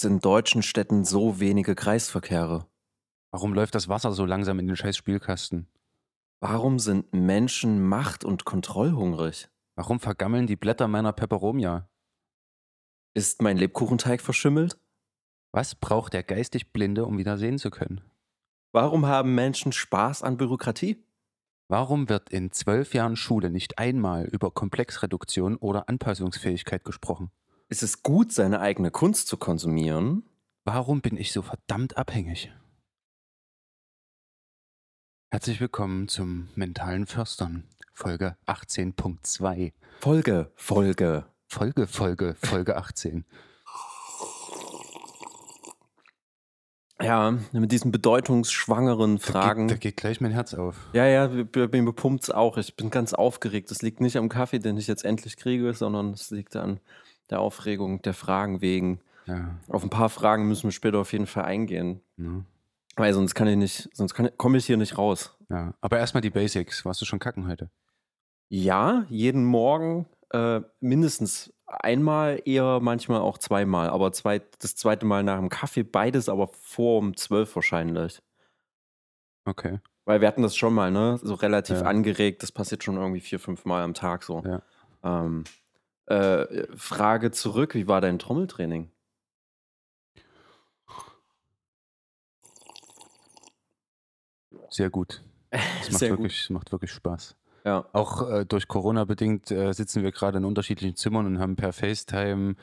es in deutschen Städten so wenige Kreisverkehre? Warum läuft das Wasser so langsam in den scheiß Spülkasten? Warum sind Menschen macht- und kontrollhungrig? Warum vergammeln die Blätter meiner Peperomia? Ist mein Lebkuchenteig verschimmelt? Was braucht der geistig Blinde, um wieder sehen zu können? Warum haben Menschen Spaß an Bürokratie? Warum wird in 12 Jahren Schule nicht einmal über Komplexreduktion oder Anpassungsfähigkeit gesprochen? Ist es gut, seine eigene Kunst zu konsumieren? Warum bin ich so verdammt abhängig? Herzlich willkommen zum Mentalen Förstern, Folge 18.2. Folge 18. Ja, mit diesen bedeutungsschwangeren Fragen. Da geht gleich mein Herz auf. Ja, mir bepumpt's auch. Ich bin ganz aufgeregt. Das liegt nicht am Kaffee, den ich jetzt endlich kriege, sondern es liegt an der Aufregung der Fragen wegen. Ja, Auf ein paar Fragen müssen wir später auf jeden Fall eingehen. ne? Weil komme ich hier nicht raus. Ja. Aber erstmal die Basics. Warst du schon kacken heute? Ja, jeden Morgen mindestens einmal, eher manchmal auch zweimal. Aber das zweite Mal nach dem Kaffee, beides aber vor um 12 wahrscheinlich. Okay. Weil wir hatten das schon mal, ne? So relativ Ja. angeregt. Das passiert schon irgendwie 4, 5 Mal am Tag so. Ja. Frage zurück, wie war dein Trommeltraining? Sehr gut. Es macht, Sehr gut. wirklich, macht wirklich Spaß. Ja. Auch durch Corona bedingt sitzen wir gerade in unterschiedlichen Zimmern und haben per FaceTime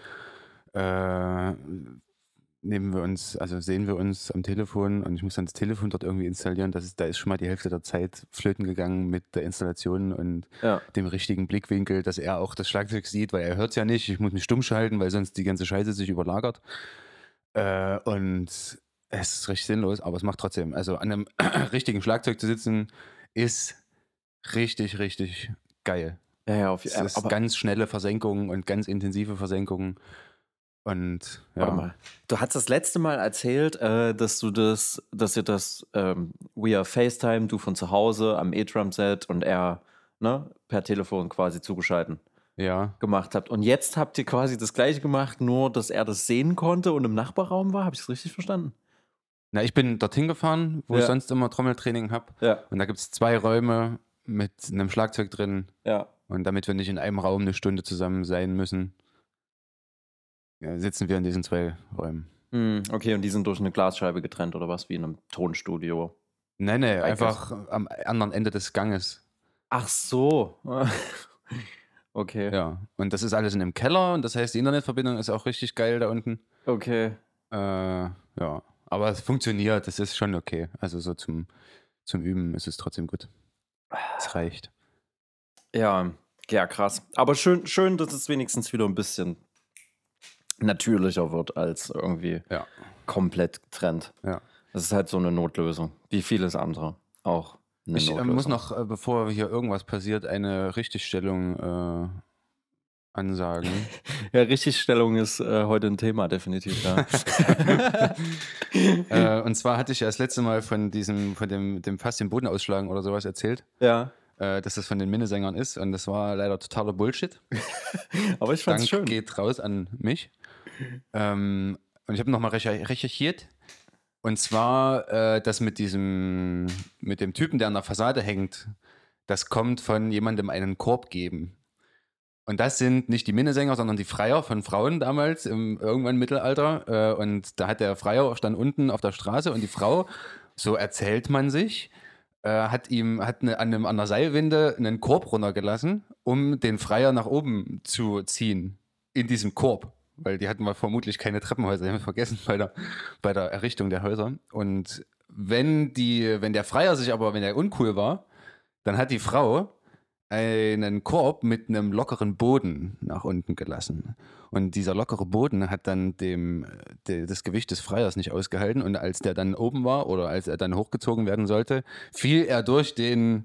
sehen wir uns am Telefon und ich muss dann das Telefon dort irgendwie installieren. Da ist schon mal die Hälfte der Zeit flöten gegangen mit der Installation und Ja. dem richtigen Blickwinkel, dass er auch das Schlagzeug sieht, weil er hört es ja nicht. Ich muss mich stumm schalten, weil sonst die ganze Scheiße sich überlagert. Und es ist richtig sinnlos, aber es macht trotzdem. Also an einem richtigen Schlagzeug zu sitzen, ist richtig, richtig geil. Ja, Es ist ganz schnelle Versenkungen und ganz intensive Versenkungen. Und warte ja, mal. Du hast das letzte Dass ihr das via FaceTime, du von zu Hause am E-Drum-Set und er, ne, per Telefon quasi zugeschalten ja, gemacht habt. Und jetzt habt ihr quasi das Gleiche gemacht, nur dass er das sehen konnte und im Nachbarraum war. Habe ich es richtig verstanden? na, ich bin dorthin gefahren, wo ich Ja. sonst immer Trommeltraining habe. Ja, Und da gibt es 2 Räume mit einem Schlagzeug drin. ja. Und damit wir nicht in einem Raum eine Stunde zusammen sein müssen, ja, sitzen wir in diesen 2 Räumen. Okay, und die sind durch eine Glasscheibe getrennt oder was, wie in einem Tonstudio? Nein, Guess. einfach am anderen Ende des Ganges. Ach so. Okay. Ja, und das ist alles in einem Keller und das heißt, die Internetverbindung ist auch richtig geil da unten. Okay. Ja, aber es funktioniert, das ist schon okay. Also so zum Üben ist es trotzdem gut. Es reicht. Ja, krass. Aber schön, dass es wenigstens wieder ein bisschen natürlicher wird als irgendwie Ja. komplett getrennt. Ja. Das ist halt so eine Notlösung, wie vieles andere auch eine Ich Notlösung. muss noch, bevor hier irgendwas passiert, eine Richtigstellung ansagen. Ja, Richtigstellung ist heute ein Thema, definitiv, ja. Und zwar hatte ich ja das letzte Mal von dem fast den Boden ausschlagen oder sowas erzählt, Ja, dass das von den Minnesängern ist und das war leider totaler Bullshit. aber ich fand's Dank schön. geht raus an mich. Und ich habe nochmal recherchiert. Und zwar das mit dem Typen, der an der Fassade hängt, das kommt von jemandem einen Korb geben. Und das sind nicht die Minnesänger, sondern die Freier von Frauen damals, irgendwann im Mittelalter. Und da hat der Freier stand unten auf der Straße und die Frau, so erzählt man sich, hat an der Seilwinde einen Korb runtergelassen, um den Freier nach oben zu ziehen. In diesem Korb. Weil die hatten mal vermutlich keine Treppenhäuser, die haben wir vergessen bei der Errichtung der Häuser. Und wenn der uncool war, dann hat die Frau einen Korb mit einem lockeren Boden nach unten gelassen. Und dieser lockere Boden hat dann das Gewicht des Freiers nicht ausgehalten. Und als der dann oben war oder als er dann hochgezogen werden sollte, fiel er durch den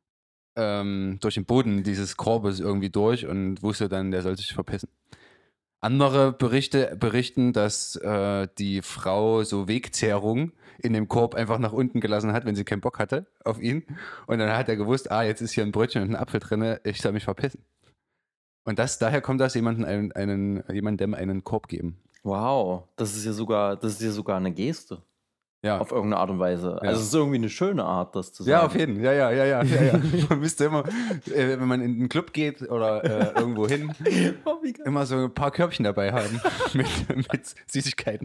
Boden dieses Korbes irgendwie durch und wusste dann, der soll sich verpissen. Andere berichten, dass die Frau so Wegzehrung in dem Korb einfach nach unten gelassen hat, wenn sie keinen Bock hatte auf ihn. Und dann hat er gewusst, jetzt ist hier ein Brötchen und ein Apfel drin, ich soll mich verpissen. Und daher kommt das jemandem einen Korb geben. Wow, das ist ja sogar eine Geste. Ja. Auf irgendeine Art und Weise. Ja. Also es ist irgendwie eine schöne Art, das zu sagen. Ja, auf jeden Fall. Ja. Man müsste immer, wenn man in einen Club geht oder irgendwo hin, immer so ein paar Körbchen dabei haben mit Süßigkeiten.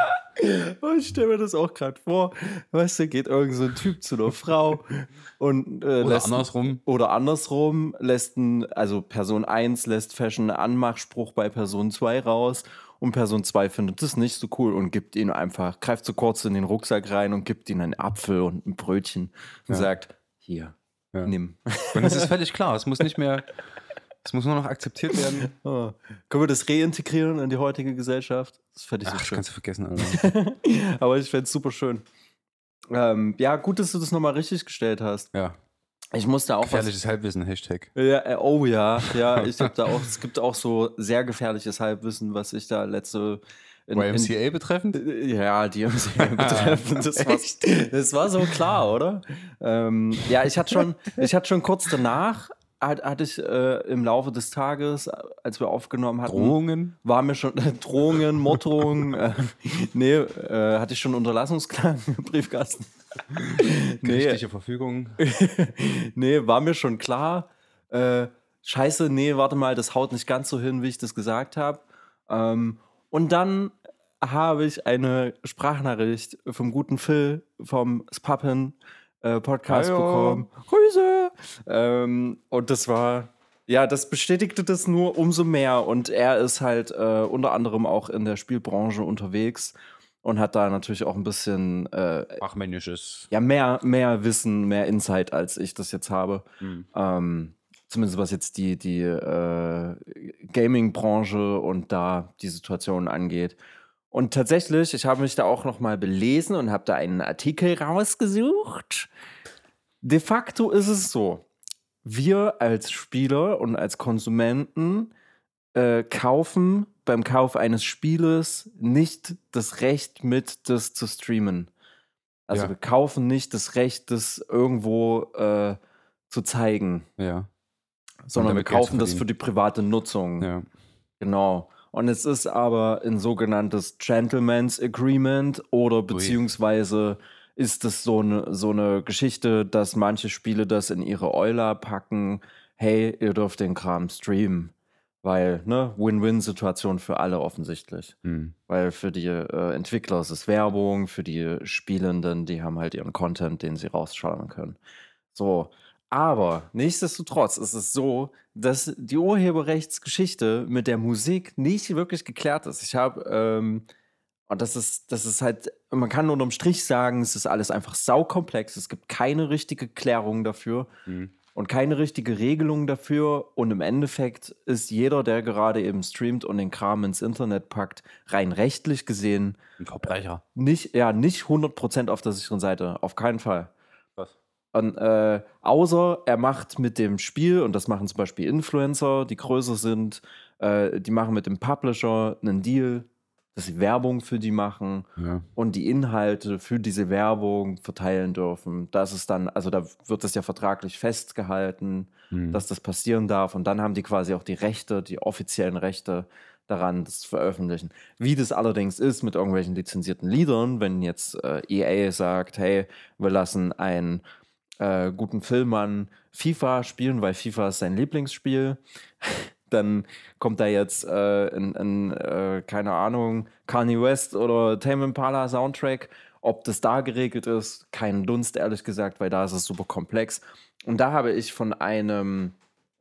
Ich stelle mir das auch gerade vor. Weißt du, geht irgend so ein Typ zu einer Frau und Oder andersrum. lässt also Person 1 lässt Fashion einen Anmachspruch bei Person 2 raus und Person 2 findet das nicht so cool und gibt ihm einfach, greift so kurz in den Rucksack rein und gibt ihm einen Apfel und ein Brötchen und sagt, hier, nimm. Und es ist völlig klar, es muss nur noch akzeptiert werden. Oh. Können wir das reintegrieren in die heutige Gesellschaft? Das fände ich so schön. Kannst du vergessen, Alter. Aber ich fände es super schön. Ja, gut, dass du das nochmal richtig gestellt hast. Ja. Ich musste auch gefährliches Halbwissen, Hashtag. Ja, ich habe es gibt auch so sehr gefährliches Halbwissen, was ich da YMCA betreffend? Ja, die YMCA betreffend. Das war so klar, oder? Ja, ich hatte schon kurz danach, hatte ich im Laufe des Tages, als wir aufgenommen hatten, Drohungen? War mir schon Drohungen, Morddrohungen, hatte ich schon Unterlassungsklagen im Briefkasten. Gerichtliche Verfügung. Nee, war mir schon klar. Scheiße, nee, warte mal, das haut nicht ganz so hin, wie ich das gesagt habe. Und dann habe ich eine Sprachnachricht vom guten Phil vom Spappen Podcast bekommen. Grüße! Und das bestätigte das nur umso mehr. Und er ist halt unter anderem auch in der Spielbranche unterwegs und hat da natürlich auch ein bisschen Fachmännisches. Ja, mehr Wissen, mehr Insight, als ich das jetzt habe. Zumindest was jetzt die Gaming-Branche und da die Situation angeht. Und tatsächlich, ich habe mich da auch noch mal belesen und habe da einen Artikel rausgesucht. De facto ist es so, wir als Spieler und als Konsumenten kaufen beim Kauf eines Spieles nicht das Recht mit, das zu streamen. Also wir kaufen nicht das Recht, das irgendwo zu zeigen. Ja. Sondern wir kaufen das für die private Nutzung. Ja. Genau. Und es ist aber ein sogenanntes Gentleman's Agreement oder beziehungsweise ist es so eine Geschichte, dass manche Spiele das in ihre Euler packen, hey, ihr dürft den Kram streamen. Weil, Win-Win-Situation für alle offensichtlich. Weil für die Entwickler ist es Werbung, für die Spielenden, die haben halt ihren Content, den sie rausschauen können. So. Aber nichtsdestotrotz ist es so, dass die Urheberrechtsgeschichte mit der Musik nicht wirklich geklärt ist. Ich habe, und das ist halt, man kann unterm Strich sagen, es ist alles einfach saukomplex. Es gibt keine richtige Klärung dafür und keine richtige Regelung dafür. Und im Endeffekt ist jeder, der gerade eben streamt und den Kram ins Internet packt, rein rechtlich gesehen ein Verbrecher. Nicht 100% auf der sicheren Seite. Auf keinen Fall. Was? Und, außer er macht mit dem Spiel, und das machen zum Beispiel Influencer, die größer sind, die machen mit dem Publisher einen Deal, dass sie Werbung für die machen und die Inhalte für diese Werbung verteilen dürfen. Das ist dann, also da wird das ja vertraglich festgehalten, dass das passieren darf. Und dann haben die quasi auch die Rechte, die offiziellen Rechte daran, das zu veröffentlichen. Wie das allerdings ist mit irgendwelchen lizenzierten Liedern, wenn jetzt EA sagt, hey, wir lassen einen guten Film an FIFA spielen, weil FIFA ist sein Lieblingsspiel. Dann kommt da jetzt keine Ahnung, Kanye West oder Tame Impala Soundtrack. Ob das da geregelt ist, kein Dunst, ehrlich gesagt, weil da ist es super komplex. Und da habe ich von einem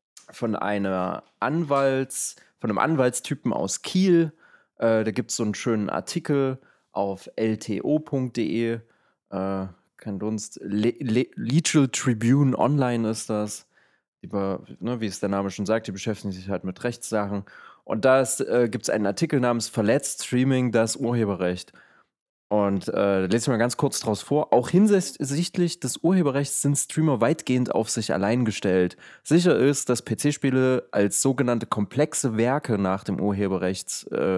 Anwaltstypen aus Kiel, da gibt es so einen schönen Artikel auf lto.de, kein Dunst, Legal Tribune Online ist das. Wie es der Name schon sagt, die beschäftigen sich halt mit Rechtssachen. Und da gibt es einen Artikel namens Verletzt Streaming das Urheberrecht. Und lese ich mal ganz kurz draus vor. Auch hinsichtlich des Urheberrechts sind Streamer weitgehend auf sich allein gestellt. Sicher ist, dass PC-Spiele als sogenannte komplexe Werke nach dem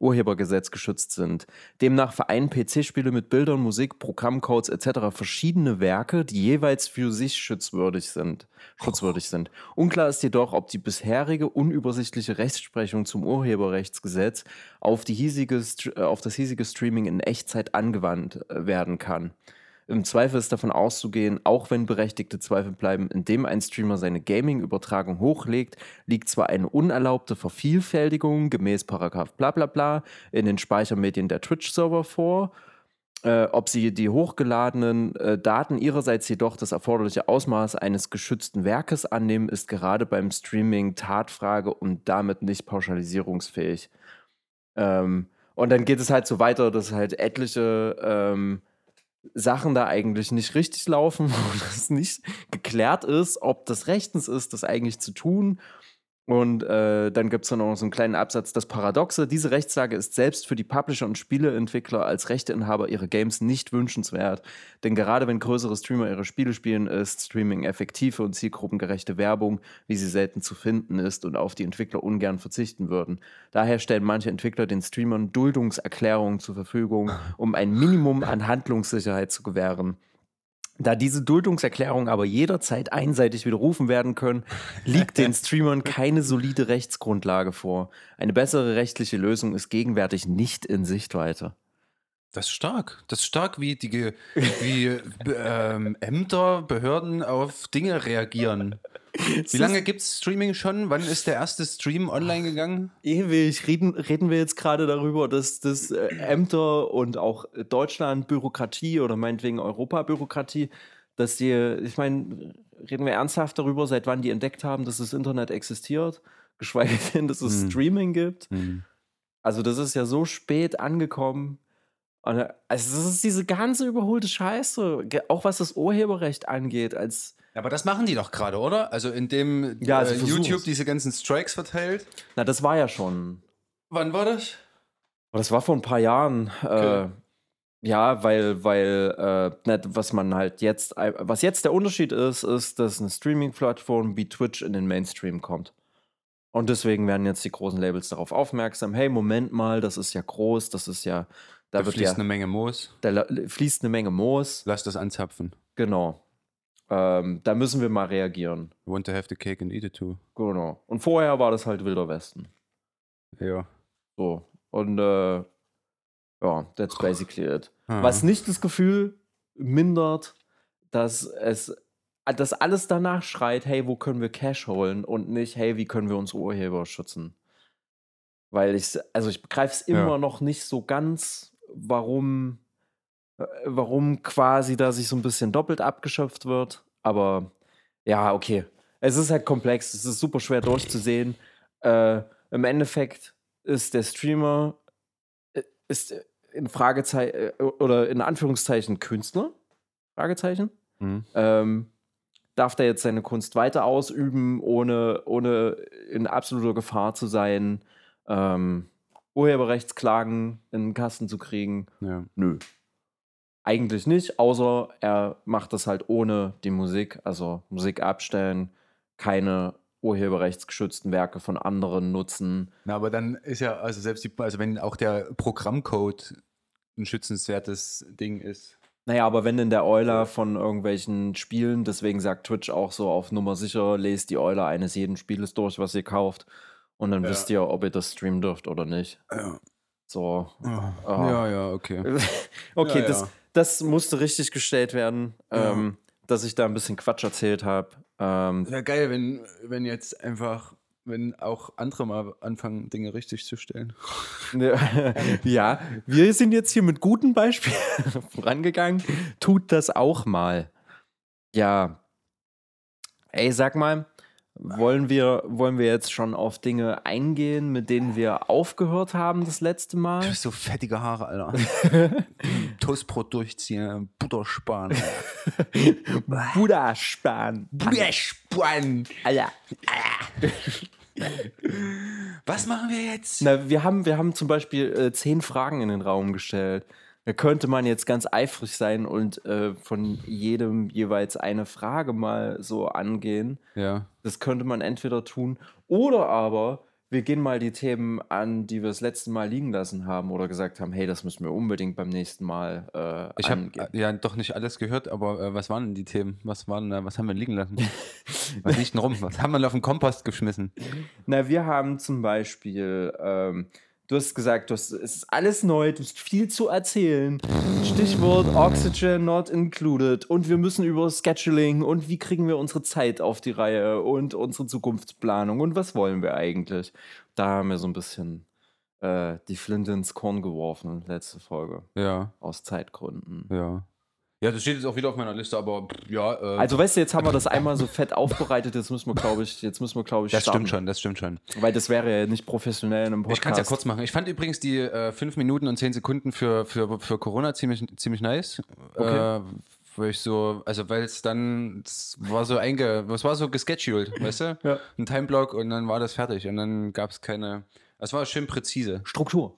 Urhebergesetz geschützt sind. Demnach vereinen PC-Spiele mit Bildern, Musik, Programmcodes etc. verschiedene Werke, die jeweils für sich schutzwürdig sind. Unklar ist jedoch, ob die bisherige unübersichtliche Rechtsprechung zum Urheberrechtsgesetz auf das hiesige Streaming in Echtzeit angewandt werden kann. Im Zweifel ist davon auszugehen, auch wenn berechtigte Zweifel bleiben, indem ein Streamer seine Gaming-Übertragung hochlegt, liegt zwar eine unerlaubte Vervielfältigung gemäß Paragraph bla bla bla in den Speichermedien der Twitch-Server vor, ob sie die hochgeladenen Daten ihrerseits jedoch das erforderliche Ausmaß eines geschützten Werkes annehmen, ist gerade beim Streaming Tatfrage und damit nicht pauschalisierungsfähig. Und dann geht es halt so weiter, dass halt etliche Sachen da eigentlich nicht richtig laufen, wo das nicht geklärt ist, ob das rechtens ist, das eigentlich zu tun. Und dann gibt es dann auch noch so einen kleinen Absatz. Das Paradoxe, diese Rechtslage ist selbst für die Publisher und Spieleentwickler als Rechteinhaber ihrer Games nicht wünschenswert. Denn gerade wenn größere Streamer ihre Spiele spielen, ist Streaming effektive und zielgruppengerechte Werbung, wie sie selten zu finden ist und auf die Entwickler ungern verzichten würden. Daher stellen manche Entwickler den Streamern Duldungserklärungen zur Verfügung, um ein Minimum an Handlungssicherheit zu gewähren. Da diese Duldungserklärungen aber jederzeit einseitig widerrufen werden können, liegt den Streamern keine solide Rechtsgrundlage vor. Eine bessere rechtliche Lösung ist gegenwärtig nicht in Sichtweite. Das ist stark. Das ist stark, wie Ämter, Behörden auf Dinge reagieren. Wie lange gibt es Streaming schon? Wann ist der erste Stream online gegangen? Ewig. Reden wir jetzt gerade darüber, dass Ämter und auch Deutschland Bürokratie oder meinetwegen Europa Bürokratie, dass ich meine, reden wir ernsthaft darüber, seit wann die entdeckt haben, dass das Internet existiert, geschweige denn, dass es Streaming gibt. Also das ist ja so spät angekommen. Also das ist diese ganze überholte Scheiße, auch was das Urheberrecht angeht, Aber das machen die doch gerade, oder? Also indem YouTube diese ganzen Strikes verteilt. Na, das war ja schon. Wann war das? Das war vor ein paar Jahren. Okay. Ja, weil was jetzt der Unterschied ist, dass eine Streaming-Plattform wie Twitch in den Mainstream kommt. Und deswegen werden jetzt die großen Labels darauf aufmerksam, hey, Moment mal, das ist ja groß, das ist ja... Da fließt eine Menge Moos. Da fließt eine Menge Moos. Lass das anzapfen. Genau. Da müssen wir mal reagieren. Want to have the cake and eat it too. Genau. Und vorher war das halt Wilder Westen. Ja. So. Und that's basically it. Was nicht das Gefühl mindert, dass alles danach schreit, hey, wo können wir Cash holen und nicht, hey, wie können wir unsere Urheber schützen? Weil ich begreife es immer noch nicht so ganz, warum quasi da sich so ein bisschen doppelt abgeschöpft wird. Aber ja, okay. Es ist halt komplex, es ist super schwer durchzusehen. Im Endeffekt ist der Streamer in Anführungszeichen Künstler? Fragezeichen. Darf der jetzt seine Kunst weiter ausüben, ohne in absoluter Gefahr zu sein, Urheberrechtsklagen in den Kasten zu kriegen? Ja. Nö. Eigentlich nicht, außer er macht das halt ohne die Musik, also Musik abstellen, keine urheberrechtsgeschützten Werke von anderen nutzen. Na, aber dann ist ja, also selbst wenn auch der Programmcode ein schützenswertes Ding ist. Naja, aber wenn in der Euler von irgendwelchen Spielen, deswegen sagt Twitch auch so auf Nummer sicher, lest die Euler eines jeden Spieles durch, was ihr kauft, und dann wisst ihr, ob ihr das streamen dürft oder nicht. Ja. So. Ja, okay. Okay, ja. Das musste richtig gestellt werden, dass ich da ein bisschen Quatsch erzählt habe. Wäre geil, wenn auch andere mal anfangen, Dinge richtig zu stellen. Ja, wir sind jetzt hier mit guten Beispielen vorangegangen. Tut das auch mal. Ja. Ey, sag mal, wollen wir jetzt schon auf Dinge eingehen, mit denen wir aufgehört haben das letzte Mal? Du hast so fettige Haare, Alter. Toastbrot durchziehen, Butter sparen. Buddha sparen. Alter. Was machen wir jetzt? Na, wir haben zum Beispiel 10 Fragen in den Raum gestellt. Da könnte man jetzt ganz eifrig sein und von jedem jeweils eine Frage mal so angehen. Ja. Das könnte man entweder tun oder aber wir gehen mal die Themen an, die wir das letzte Mal liegen lassen haben oder gesagt haben, hey, das müssen wir unbedingt beim nächsten Mal Ich habe angehen. ja doch nicht alles gehört, aber was waren denn die Themen? Was haben wir liegen lassen? Was liegt denn rum? Was haben wir auf den Kompost geschmissen? Na, wir haben zum Beispiel, du hast gesagt, es ist alles neu, du hast viel zu erzählen. Stichwort Oxygen not included. Und wir müssen über Scheduling und wie kriegen wir unsere Zeit auf die Reihe und unsere Zukunftsplanung und was wollen wir eigentlich. Da haben wir so ein bisschen die Flinte ins Korn geworfen, letzte Folge. Ja, Aus Zeitgründen. ja. Ja, das steht jetzt auch wieder auf meiner Liste, aber ja. Also weißt du, jetzt haben wir das einmal so fett aufbereitet, jetzt müssen wir, glaube ich, das starten. stimmt schon. Weil das wäre ja nicht professionell in einem Podcast. Ich kann es ja kurz machen. Ich fand übrigens die 5 Minuten und 10 Sekunden für Corona ziemlich nice. Okay. Weil es war so gescheduled, weißt du? Ja. Ein Timeblock und dann war das fertig und dann gab es keine, es war schön präzise. Struktur,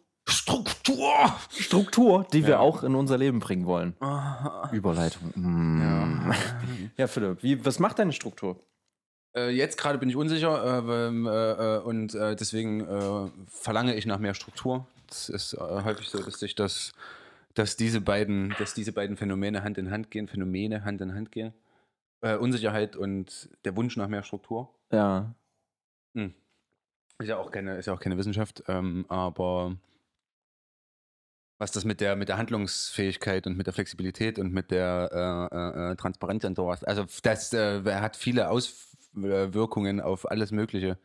die wir auch in unser Leben bringen wollen. Überleitung. Ja, Philipp, was macht deine Struktur? Jetzt gerade bin ich unsicher und deswegen verlange ich nach mehr Struktur. Das ist häufig so, dass diese beiden Phänomene Hand in Hand gehen. Unsicherheit und der Wunsch nach mehr Struktur. Ja. Ist ja auch keine Wissenschaft, aber was das mit der Handlungsfähigkeit und mit der Flexibilität und mit der Transparenz und sowas, also das hat viele Auswirkungen auf alles Mögliche.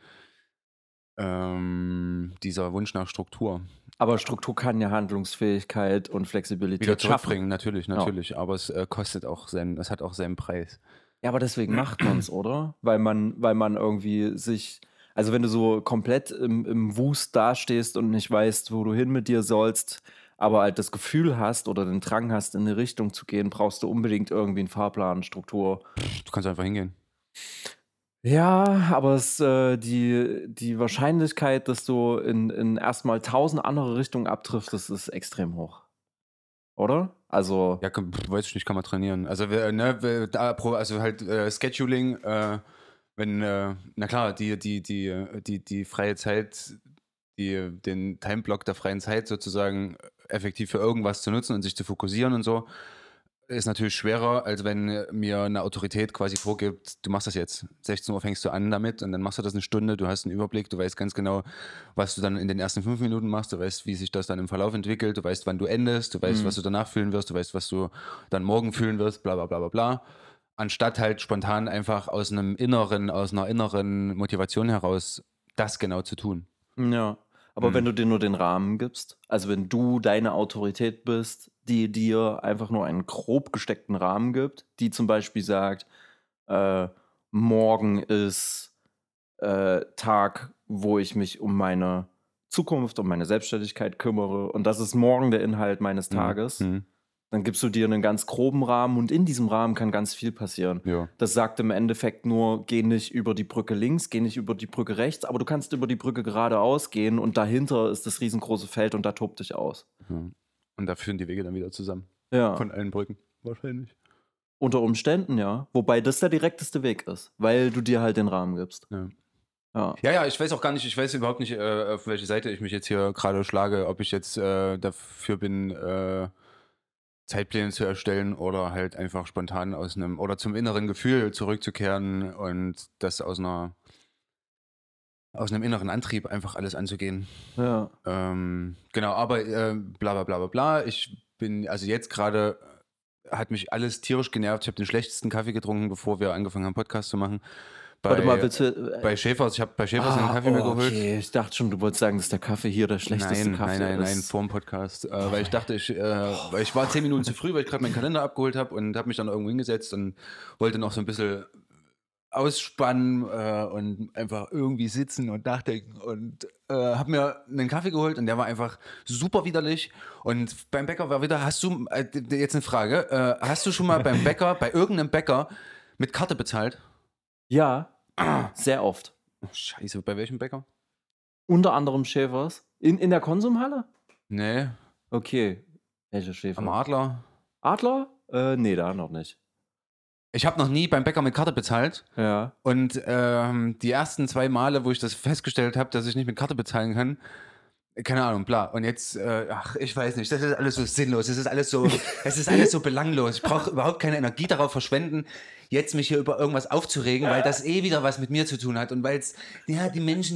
Dieser Wunsch nach Struktur. Aber Struktur kann ja Handlungsfähigkeit und Flexibilität wieder schaffen. zurückbringen, natürlich. Aber es kostet auch es hat auch seinen Preis. Ja, aber deswegen macht man es, oder? Weil man irgendwie sich, also wenn du so komplett im Wust dastehst und nicht weißt, wo du hin mit dir sollst, aber halt das Gefühl hast oder den Drang hast, in eine Richtung zu gehen, brauchst du unbedingt irgendwie einen Fahrplan, Struktur. Du kannst einfach hingehen. Ja, aber die Wahrscheinlichkeit, dass du in erstmal 1000 andere Richtungen abdriftest, ist extrem hoch. Oder? Also. Ja, weiß ich nicht, kann man trainieren. Also, Scheduling, na klar, die freie Zeit, den Timeblock der freien Zeit sozusagen effektiv für irgendwas zu nutzen und sich zu fokussieren und so, ist natürlich schwerer, als wenn mir eine Autorität quasi vorgibt, du machst das jetzt. 16 Uhr fängst du an damit und dann machst du das eine Stunde, du hast einen Überblick, du weißt ganz genau, was du dann in den ersten 5 Minuten machst, du weißt, wie sich das dann im Verlauf entwickelt, du weißt, wann du endest, du weißt, was du danach fühlen wirst, du weißt, was du dann morgen fühlen wirst, bla bla bla bla bla. Anstatt halt spontan einfach aus einer inneren Motivation heraus das genau zu tun. Ja, aber wenn du dir nur den Rahmen gibst, also wenn du deine Autorität bist, die dir einfach nur einen grob gesteckten Rahmen gibt, die zum Beispiel sagt, morgen ist Tag, wo ich mich um meine Zukunft, um meine Selbstständigkeit kümmere und das ist morgen der Inhalt meines Tages, dann gibst du dir einen ganz groben Rahmen und in diesem Rahmen kann ganz viel passieren. Ja. Das sagt im Endeffekt nur, geh nicht über die Brücke links, geh nicht über die Brücke rechts, aber du kannst über die Brücke geradeaus gehen und dahinter ist das riesengroße Feld und da tobt dich aus. Ja. Und da führen die Wege dann wieder zusammen. Ja. Von allen Brücken, wahrscheinlich. Unter Umständen, ja. Wobei das der direkteste Weg ist, weil du dir halt den Rahmen gibst. Ja, ich weiß auch gar nicht, ich weiß überhaupt nicht, auf welche Seite ich mich jetzt hier gerade schlage, ob ich jetzt dafür bin, Zeitpläne zu erstellen oder halt einfach spontan oder zum inneren Gefühl zurückzukehren und das aus einem inneren Antrieb einfach alles anzugehen. Ja. Genau, aber bla bla bla bla bla. Ich bin, also jetzt gerade hat mich alles tierisch genervt. Ich habe den schlechtesten Kaffee getrunken, bevor wir angefangen haben, Podcast zu machen. Warte mal, willst du. Bei Schäfers, ich habe bei Schäfers einen Kaffee mir geholt. Okay, ich dachte schon, du wolltest sagen, dass der Kaffee hier der schlechteste Kaffee ist. Nein, vor dem Podcast. Weil ich dachte, weil ich war 10 Minuten zu früh, weil ich gerade meinen Kalender abgeholt habe und habe mich dann irgendwo hingesetzt und wollte noch so ein bisschen ausspannen und einfach irgendwie sitzen und nachdenken und habe mir einen Kaffee geholt und der war einfach super widerlich und beim Bäcker war wieder, hast du, jetzt eine Frage, hast du schon mal beim Bäcker, bei irgendeinem Bäcker mit Karte bezahlt? Ja, sehr oft. Oh, Scheiße, bei welchem Bäcker? Unter anderem Schäfers. In der Konsumhalle? Nee. Okay. Welcher Schäfer? Am Adler? Adler? Nee, da noch nicht. Ich habe noch nie beim Bäcker mit Karte bezahlt. Ja. Und die ersten 2 Male, wo ich das festgestellt habe, dass ich nicht mit Karte bezahlen kann, keine Ahnung, bla. Und jetzt, ich weiß nicht, das ist alles so sinnlos, es ist alles so belanglos. Ich brauche überhaupt keine Energie darauf verschwenden, jetzt mich hier über irgendwas aufzuregen, weil das wieder was mit mir zu tun hat. Und weil es, die Menschen,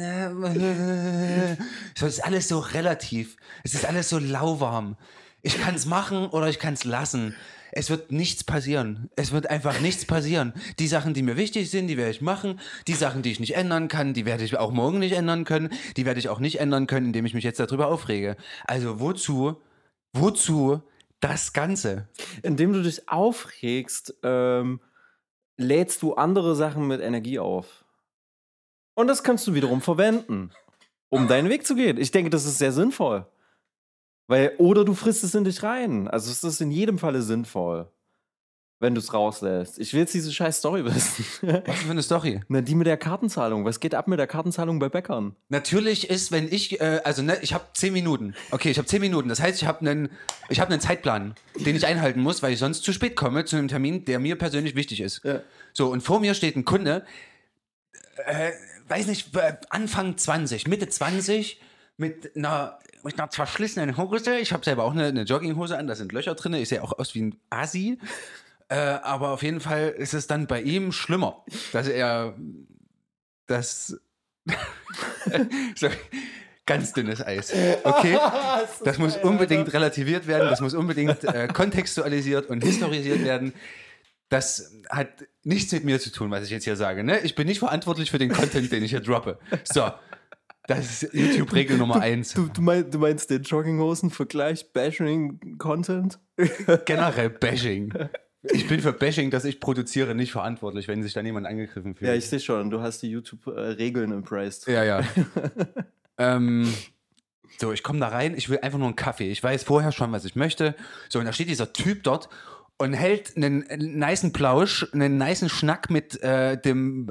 es ist alles so relativ. Es ist alles so lauwarm. Ich kann es machen oder ich kann es lassen. Es wird nichts passieren. Es wird einfach nichts passieren. Die Sachen, die mir wichtig sind, die werde ich machen. Die Sachen, die ich nicht ändern kann, die werde ich auch morgen nicht ändern können. Die werde ich auch nicht ändern können, indem ich mich jetzt darüber aufrege. Also wozu das Ganze? Indem du dich aufregst, lädst du andere Sachen mit Energie auf. Und das kannst du wiederum verwenden, um deinen Weg zu gehen. Ich denke, das ist sehr sinnvoll. Oder du frisst es in dich rein. Also es ist in jedem Falle sinnvoll, wenn du es rauslässt. Ich will jetzt diese scheiß Story wissen. Was für eine Story? Na, die mit der Kartenzahlung. Was geht ab mit der Kartenzahlung bei Bäckern? Natürlich ist, wenn ich, ich habe 10 Minuten. Okay, ich habe 10 Minuten. Das heißt, ich habe einen Zeitplan, den ich einhalten muss, weil ich sonst zu spät komme zu einem Termin, der mir persönlich wichtig ist. Ja. So, und vor mir steht ein Kunde, weiß nicht, Anfang 20, Mitte 20, mit einer verschlissenen Hose. Ich habe selber auch eine Jogginghose an, da sind Löcher drin. Ich sehe auch aus wie ein Asi. Aber auf jeden Fall ist es dann bei ihm schlimmer, dass er das so, ganz dünnes Eis. Okay? Das muss unbedingt relativiert werden, das muss unbedingt kontextualisiert und historisiert werden. Das hat nichts mit mir zu tun, was ich jetzt hier sage. Ne? Ich bin nicht verantwortlich für den Content, den ich hier droppe. So. Das ist YouTube-Regel Nummer 1. Du meinst den Jogginghosen-Vergleich, Bashing-Content? Generell Bashing. Ich bin für Bashing, das ich produziere, nicht verantwortlich, wenn sich dann jemand angegriffen fühlt. Ja, ich sehe schon. Du hast die YouTube-Regeln embraced. Ja. So, ich komme da rein. Ich will einfach nur einen Kaffee. Ich weiß vorher schon, was ich möchte. So, und da steht dieser Typ dort und hält einen nicen Plausch, einen nicen Schnack mit dem